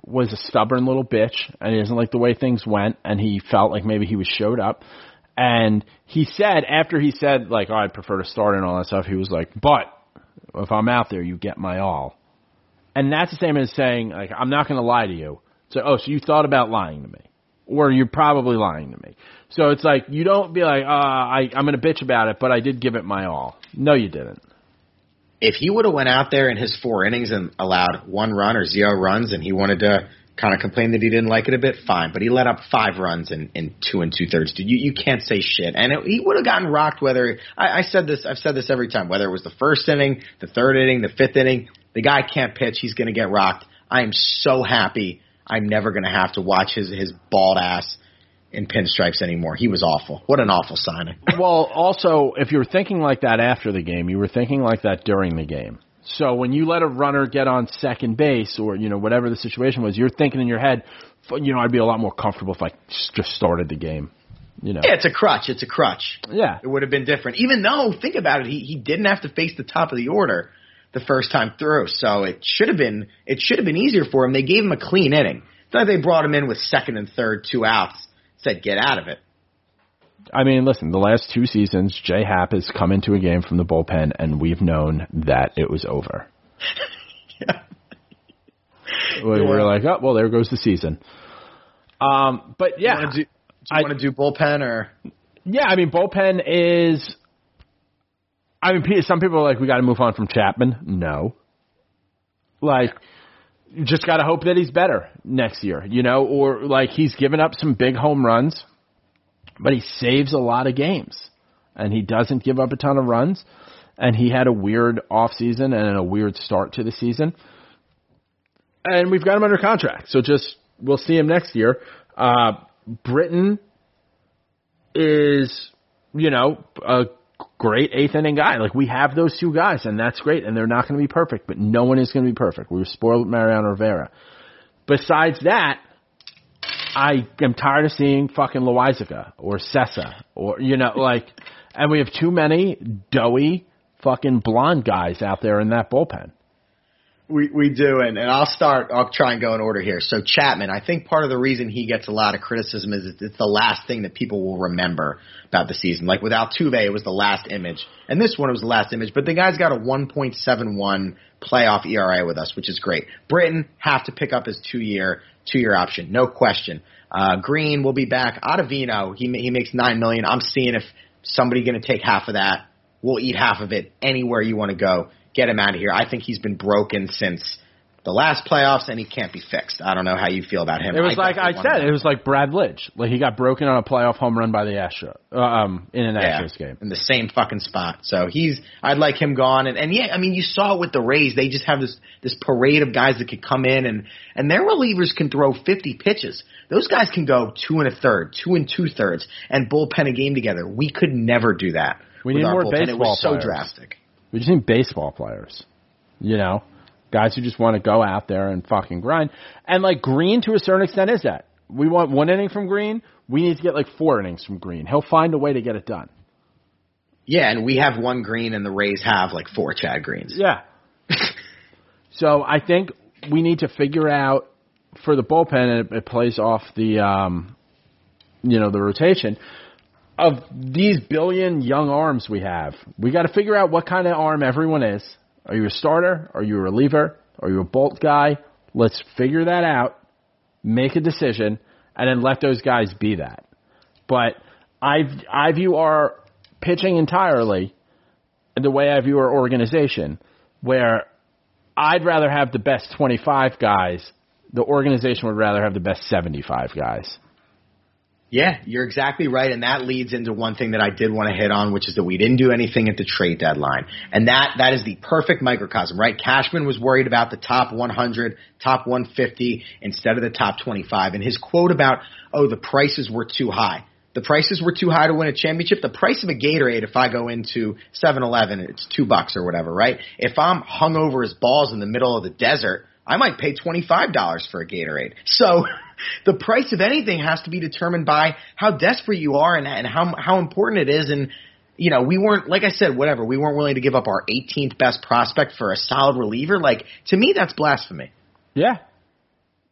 was a stubborn little bitch, and he doesn't like the way things went, and he felt like maybe he was showed up. And he said, after he said, like, oh, I'd prefer to start and all that stuff, he was like, but if I'm out there, you get my all. And that's the same as saying, like, I'm not going to lie to you. So, oh, so you thought about lying to me. Or you're probably lying to me. So it's like, you don't be like, uh, I, I'm going to bitch about it, but I did give it my all. No, you didn't. If he would have went out there in his four innings and allowed one run or zero runs and he wanted to kind of complain that he didn't like it a bit, fine. But he let up five runs in, in two and two-thirds. Dude, you, you can't say shit. And it, he would have gotten rocked whether – I said this – I've said this every time. Whether it was the first inning, the third inning, the fifth inning, the guy can't pitch. He's going to get rocked. I am so happy I'm never going to have to watch his, his bald ass in pinstripes anymore. He was awful. What an awful signing. Well, also, if you were thinking like that after the game, you were thinking like that during the game. So when you let a runner get on second base or, you know, whatever the situation was, you're thinking in your head, you know, I'd be a lot more comfortable if I just started the game. You know. Yeah, it's a crutch. It's a crutch. Yeah. It would have been different. Even though, think about it, he, he didn't have to face the top of the order the first time through. So it should have been it should have been easier for him. They gave him a clean inning. It's not like they brought him in with second and third, two outs, said get out of it. I mean, listen, the last two seasons, J Happ has come into a game from the bullpen, and we've known that it was over. Yeah. We were yeah. like, oh, well, there goes the season. Um, but, yeah. Do you want to do, do, you want to do bullpen or? Yeah, I mean, bullpen is – I mean, some people are like, we got to move on from Chapman. No. Like, you just got to hope that he's better next year, you know, or like he's given up some big home runs. But he saves a lot of games, and he doesn't give up a ton of runs, and he had a weird offseason and a weird start to the season. And we've got him under contract, so just we'll see him next year. Uh, Britton is, you know, a great eighth-inning guy. Like, we have those two guys, and that's great, and they're not going to be perfect, but no one is going to be perfect. We were spoiled with Mariano Rivera. Besides that, I am tired of seeing fucking Loizaga or Sessa or, you know, like, and we have too many doughy fucking blonde guys out there in that bullpen. We we do, and, and I'll start, I'll try and go in order here. So Chapman, I think part of the reason he gets a lot of criticism is it's the last thing that people will remember about the season. Like with Altuve, it was the last image, and this one was the last image, but the guy's got a one point seven one playoff E R A with us, which is great. Britton have to pick up his two-year two-year option, no question. Uh, Green will be back. Ottavino, he he makes nine million dollars. I'm seeing if somebody going to take half of that. We'll eat half of it anywhere you want to go. Get him out of here. I think he's been broken since the last playoffs, and he can't be fixed. I don't know how you feel about him. It was I like I said. It was like Brad Lidge. Like he got broken on a playoff home run by the Astros um, in an yeah, Astros game in the same fucking spot. So he's. I'd like him gone. And, and yeah, I mean, you saw it with the Rays. They just have this this parade of guys that could come in and and their relievers can throw fifty pitches. Those guys can go two and a third, two and two thirds, and bullpen a game together. We could never do that. We need more bullpen. baseball It was so players. drastic. We just need baseball players. You know, guys who just want to go out there and fucking grind. And, like, Green, to a certain extent, is that. We want one inning from Green. We need to get, like, four innings from Green. He'll find a way to get it done. Yeah, and we have one Green, and the Rays have, like, four Chad Greens. Yeah. So I think we need to figure out, for the bullpen, it, it plays off the, um, you know, the rotation, of these billion young arms we have. We got to figure out what kind of arm everyone is. Are you a starter? Are you a reliever? Are you a bolt guy? Let's figure that out, make a decision, and then let those guys be that. But I I view our pitching entirely the way I view our organization, where I'd rather have the best twenty-five guys. The organization would rather have the best seventy-five guys. Yeah, you're exactly right, and that leads into one thing that I did want to hit on, which is that we didn't do anything at the trade deadline. And that that is the perfect microcosm, right? Cashman was worried about the top one hundred, top one fifty instead of the top twenty-five. And his quote about, oh, the prices were too high. The prices were too high to win a championship. The price of a Gatorade, if I go into seven eleven, it's two bucks or whatever, right? If I'm hung over as balls in the middle of the desert, I might pay twenty-five dollars for a Gatorade. So the price of anything has to be determined by how desperate you are and, and how how important it is. And, you know, we weren't, like I said, whatever, we weren't willing to give up our eighteenth best prospect for a solid reliever. Like, to me, that's blasphemy. Yeah.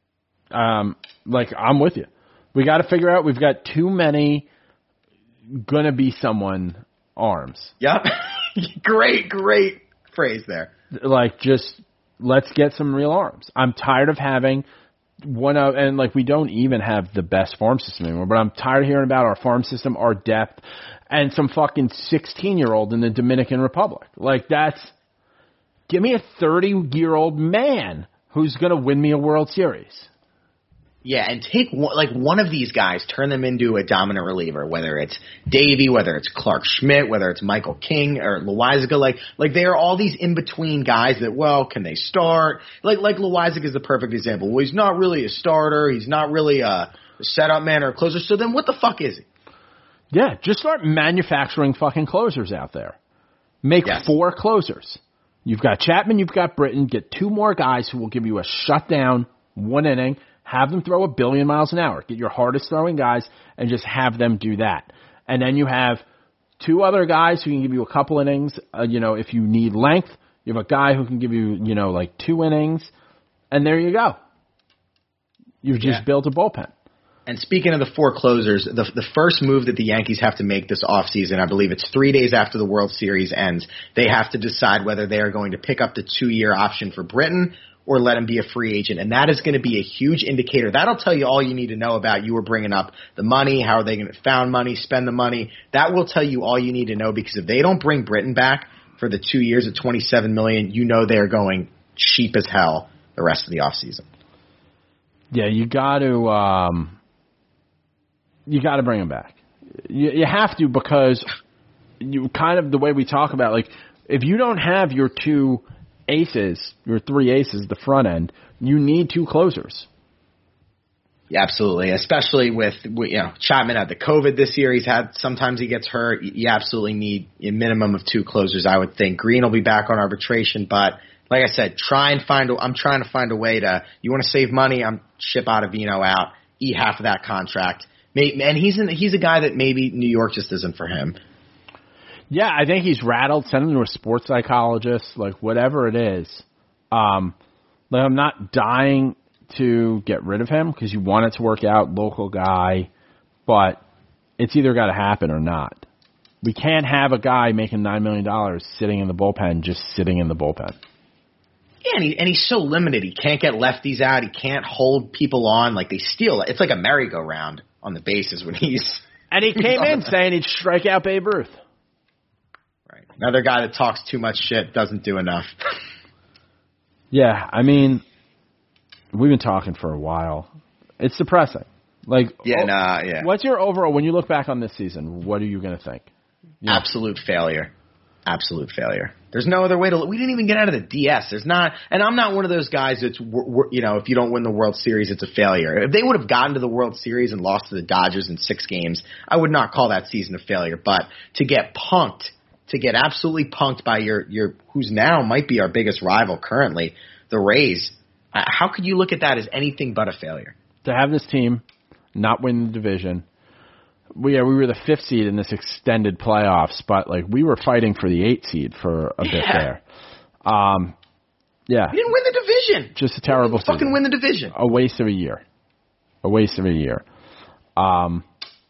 Um, like, I'm with you. We got to figure out we've got too many gonna be someone arms. Yep. Great, great phrase there. Like, just let's get some real arms. I'm tired of having one of, and like, we don't even have the best farm system anymore, but I'm tired of hearing about our farm system, our depth, and some fucking sixteen-year-old in the Dominican Republic. Like, that's, give me a thirty-year-old man who's going to win me a World Series. Yeah, and take one, like one of these guys, turn them into a dominant reliever, whether it's Davey, whether it's Clark Schmidt, whether it's Michael King or Loizaga. Like, like they are all these in-between guys that, well, can they start? Like, like Loizaga is the perfect example. Well, he's not really a starter. He's not really a setup man or a closer. So then what the fuck is he? Yeah, just start manufacturing fucking closers out there. Make Yes. four closers. You've got Chapman, you've got Britton. Get two more guys who will give you a shutdown, one inning. Have them throw a billion miles an hour. Get your hardest throwing guys and just have them do that. And then you have two other guys who can give you a couple innings. Uh, you know, if you need length, you have a guy who can give you, you know, like two innings. And there you go. You've just Yeah. built a bullpen. And speaking of the four closers, the the first move that the Yankees have to make this offseason, I believe it's three days after the World Series ends, they have to decide whether they are going to pick up the two-year option for Britton or let him be a free agent. And that is going to be a huge indicator. That'll tell you all you need to know about you were bringing up the money, how are they going to found money, spend the money. That will tell you all you need to know, because if they don't bring Britton back for the two years at twenty-seven million dollars, you know they're going cheap as hell the rest of the offseason. Yeah, you got to um, you got to bring him back. You, you have to, because you kind of the way we talk about, like, if you don't have your two aces, your three aces, the front end, you need two closers. Yeah, absolutely. Especially with, you know, Chapman had the COVID this year. He's had, sometimes he gets hurt. You absolutely need a minimum of two closers, I would think. Green will be back on arbitration, but like I said, try and find, a, I'm trying to find a way to, you want to save money, I'm ship Ottavino out, eat half of that contract. And he's in, he's a guy that maybe New York just isn't for him. Yeah, I think he's rattled. Send him to a sports psychologist, like whatever it is. Um, like I'm not dying to get rid of him because you want it to work out, local guy, but it's either got to happen or not. We can't have a guy making nine million dollars sitting in the bullpen, just sitting in the bullpen. Yeah, and, he, and he's so limited. He can't get lefties out. He can't hold people on. Like, they steal it. It's like a merry-go-round on the bases when he's... And he came in saying he'd strike out Babe Ruth. Right. Another guy that talks too much shit, doesn't do enough. Yeah, I mean, we've been talking for a while. It's depressing. Like, Yeah, oh, nah, yeah. What's your overall, when you look back on this season, what are you going to think? You know, Absolute failure. Absolute failure. There's no other way to. We didn't even get out of the D S. There's not, and I'm not one of those guys that's, you know, if you don't win the World Series, it's a failure. If they would have gotten to the World Series and lost to the Dodgers in six games, I would not call that season a failure. But to get punked, to get absolutely punked by your your who's now might be our biggest rival currently, the Rays. Uh, how could you look at that as anything but a failure? To have this team not win the division. We yeah, we were the fifth seed in this extended playoffs, but like we were fighting for the eighth seed for a Yeah. bit there. Um, yeah, We didn't win the division. just a terrible Fucking season. win the division. A waste of a year. A waste of a year. Um,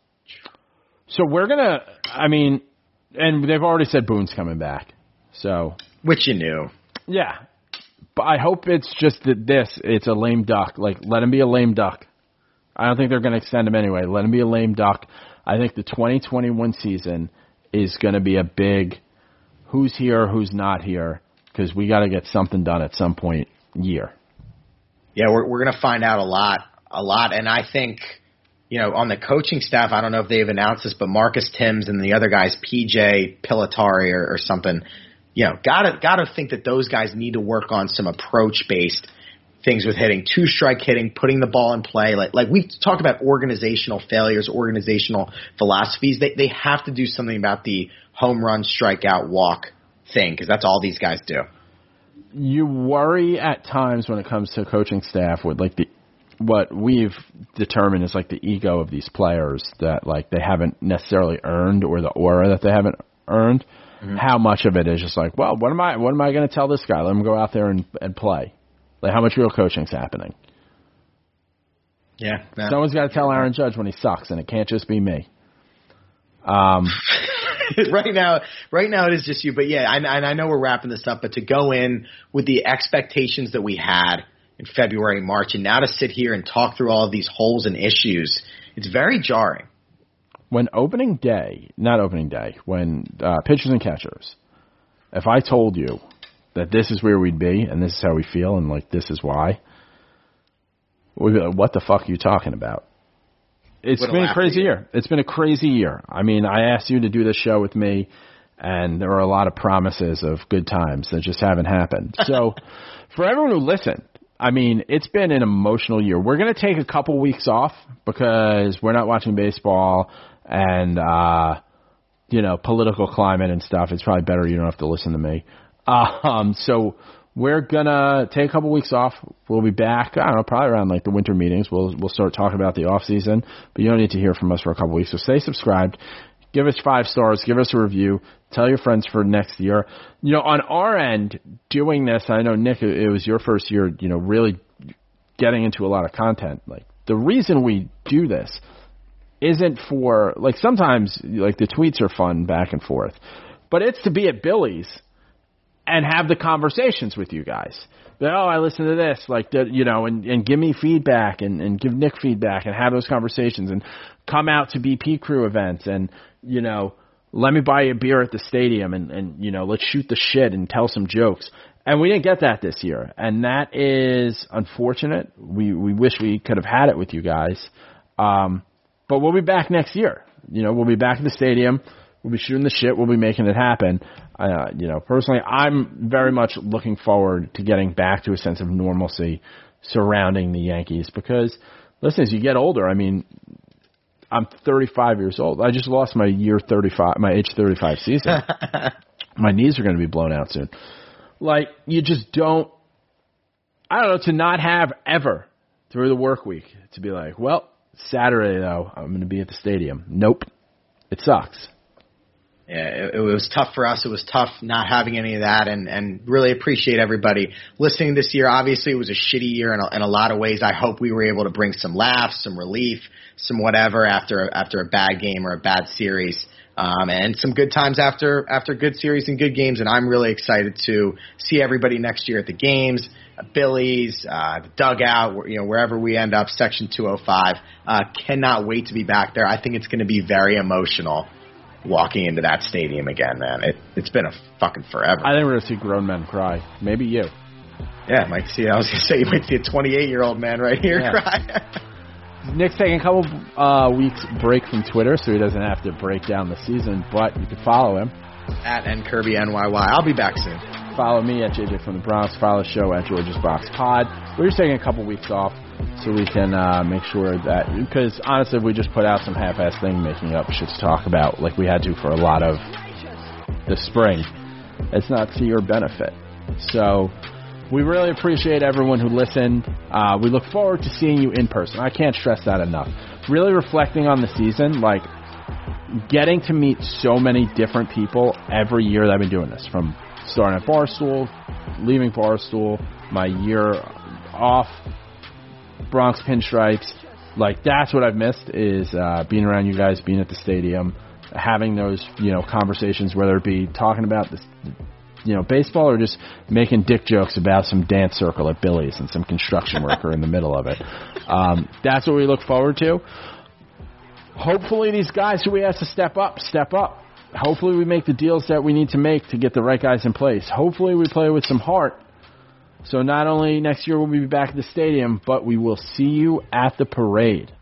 so we're gonna. I mean, and they've already said Boone's coming back. So Which you knew. yeah, but I hope it's just that this. It's a lame duck. Like, let him be a lame duck. I don't think they're going to extend him anyway. Let him be a lame duck. I think the twenty twenty-one season is going to be a big who's here, who's not here, because we got to get something done at some point year. Yeah, we're we're going to find out a lot, a lot. And I think, you know, on the coaching staff, I don't know if they've announced this, but Marcus Timms and the other guys, P J Pilatari or, or something, you know, gotta gotta think that those guys need to work on some approach-based things with hitting, two-strike hitting, putting the ball in play. Like like we've talked about organizational failures, organizational philosophies. They they have to do something about the home run, strikeout, walk thing, because that's all these guys do. You worry at times when it comes to coaching staff with like the what we've determined is like the ego of these players that like they haven't necessarily earned, or the aura that they haven't earned. Mm-hmm. How much of it is just like, well, what am I what am I going to tell this guy? Let him go out there and, and play. Like, how much real coaching's happening? Yeah. No. Someone's got to tell Aaron Judge when he sucks, and it can't just be me. Um, right now, right now it is just you. But yeah, I, I know we're wrapping this up, but to go in with the expectations that we had in February, March, and now to sit here and talk through all of these holes and issues, it's very jarring. When opening day, not opening day, when uh, pitchers and catchers, if I told you that this is where we'd be and this is how we feel and like this is why, we'd be like, what the fuck are you talking about? It's been a crazy year. It's been a crazy year. I mean, I asked you to do this show with me, and there were a lot of promises of good times that just haven't happened. So for everyone who listened, I mean, it's been an emotional year. We're going to take a couple weeks off because we're not watching baseball and, uh, you know, political climate and stuff. It's probably better you don't have to listen to me. Um, so we're going to take a couple weeks off. We'll be back, I don't know, probably around like the winter meetings. We'll we'll start talking about the off season, but you don't need to hear from us for a couple weeks. So stay subscribed. Give us five stars. Give us a review. Tell your friends for next year. You know, on our end, doing this, I know, Nick, it was your first year, you know, really getting into a lot of content. Like, the reason we do this isn't for, like, sometimes, like, the tweets are fun back and forth, but it's to be at Billy's and have the conversations with you guys. But, oh, I listened to this, like, the, you know, and, and give me feedback and, and give Nick feedback and have those conversations and come out to B P Crew events and, you know, let me buy you a beer at the stadium and, and, you know, let's shoot the shit and tell some jokes. And we didn't get that this year. And that is unfortunate. We, we wish we could have had it with you guys. Um, but we'll be back next year. You know, we'll be back at the stadium. We'll be shooting the shit. We'll be making it happen. Uh, you know, personally, I'm very much looking forward to getting back to a sense of normalcy surrounding the Yankees because, listen, as you get older, I mean, I'm thirty-five years old. I just lost my year thirty-five, my age thirty-five season. My knees are going to be blown out soon. Like, you just don't, I don't know, to not have ever through the work week to be like, well, Saturday, though, I'm going to be at the stadium. Nope. It sucks. Yeah, it, it was tough for us. It was tough not having any of that, and, and really appreciate everybody listening this year. Obviously, it was a shitty year in a, in a lot of ways. I hope we were able to bring some laughs, some relief, some whatever after after a bad game or a bad series, um, and some good times after after good series and good games. And I'm really excited to see everybody next year at the games, uh, Billy's, uh, the dugout, you know, wherever we end up, Section two oh five. Uh, cannot wait to be back there. I think it's going to be very emotional walking into that stadium again, man. It, it's been a fucking forever. I think we're going to see grown men cry. Maybe you. Yeah, might see. I was going to say you might see a twenty-eight-year-old man right here yeah. cry. Nick's taking a couple uh, weeks break from Twitter, so he doesn't have to break down the season, but you can follow him. At NKirbyNYY. I'll be back soon. Follow me at J J from the Bronx. Follow the show at George's Box Pod. We're just taking a couple weeks off so we can uh, make sure that, because honestly, if we just put out some half-ass thing making up shit to talk about like we had to for a lot of the spring, it's not to your benefit. So we really appreciate everyone who listened. Uh, we look forward to seeing you in person. I can't stress that enough. Really reflecting on the season, like getting to meet so many different people every year that I've been doing this, from starting at Barstool, leaving Barstool, my year off, Bronx Pinstripes. Like, that's what I've missed is uh, being around you guys, being at the stadium, having those, you know, conversations, whether it be talking about this, you know, baseball or just making dick jokes about some dance circle at Billy's and some construction worker in the middle of it. Um, that's what we look forward to. Hopefully these guys who we asked to step up, step up. Hopefully we make the deals that we need to make to get the right guys in place. Hopefully we play with some heart. So not only next year will we be back at the stadium, but we will see you at the parade.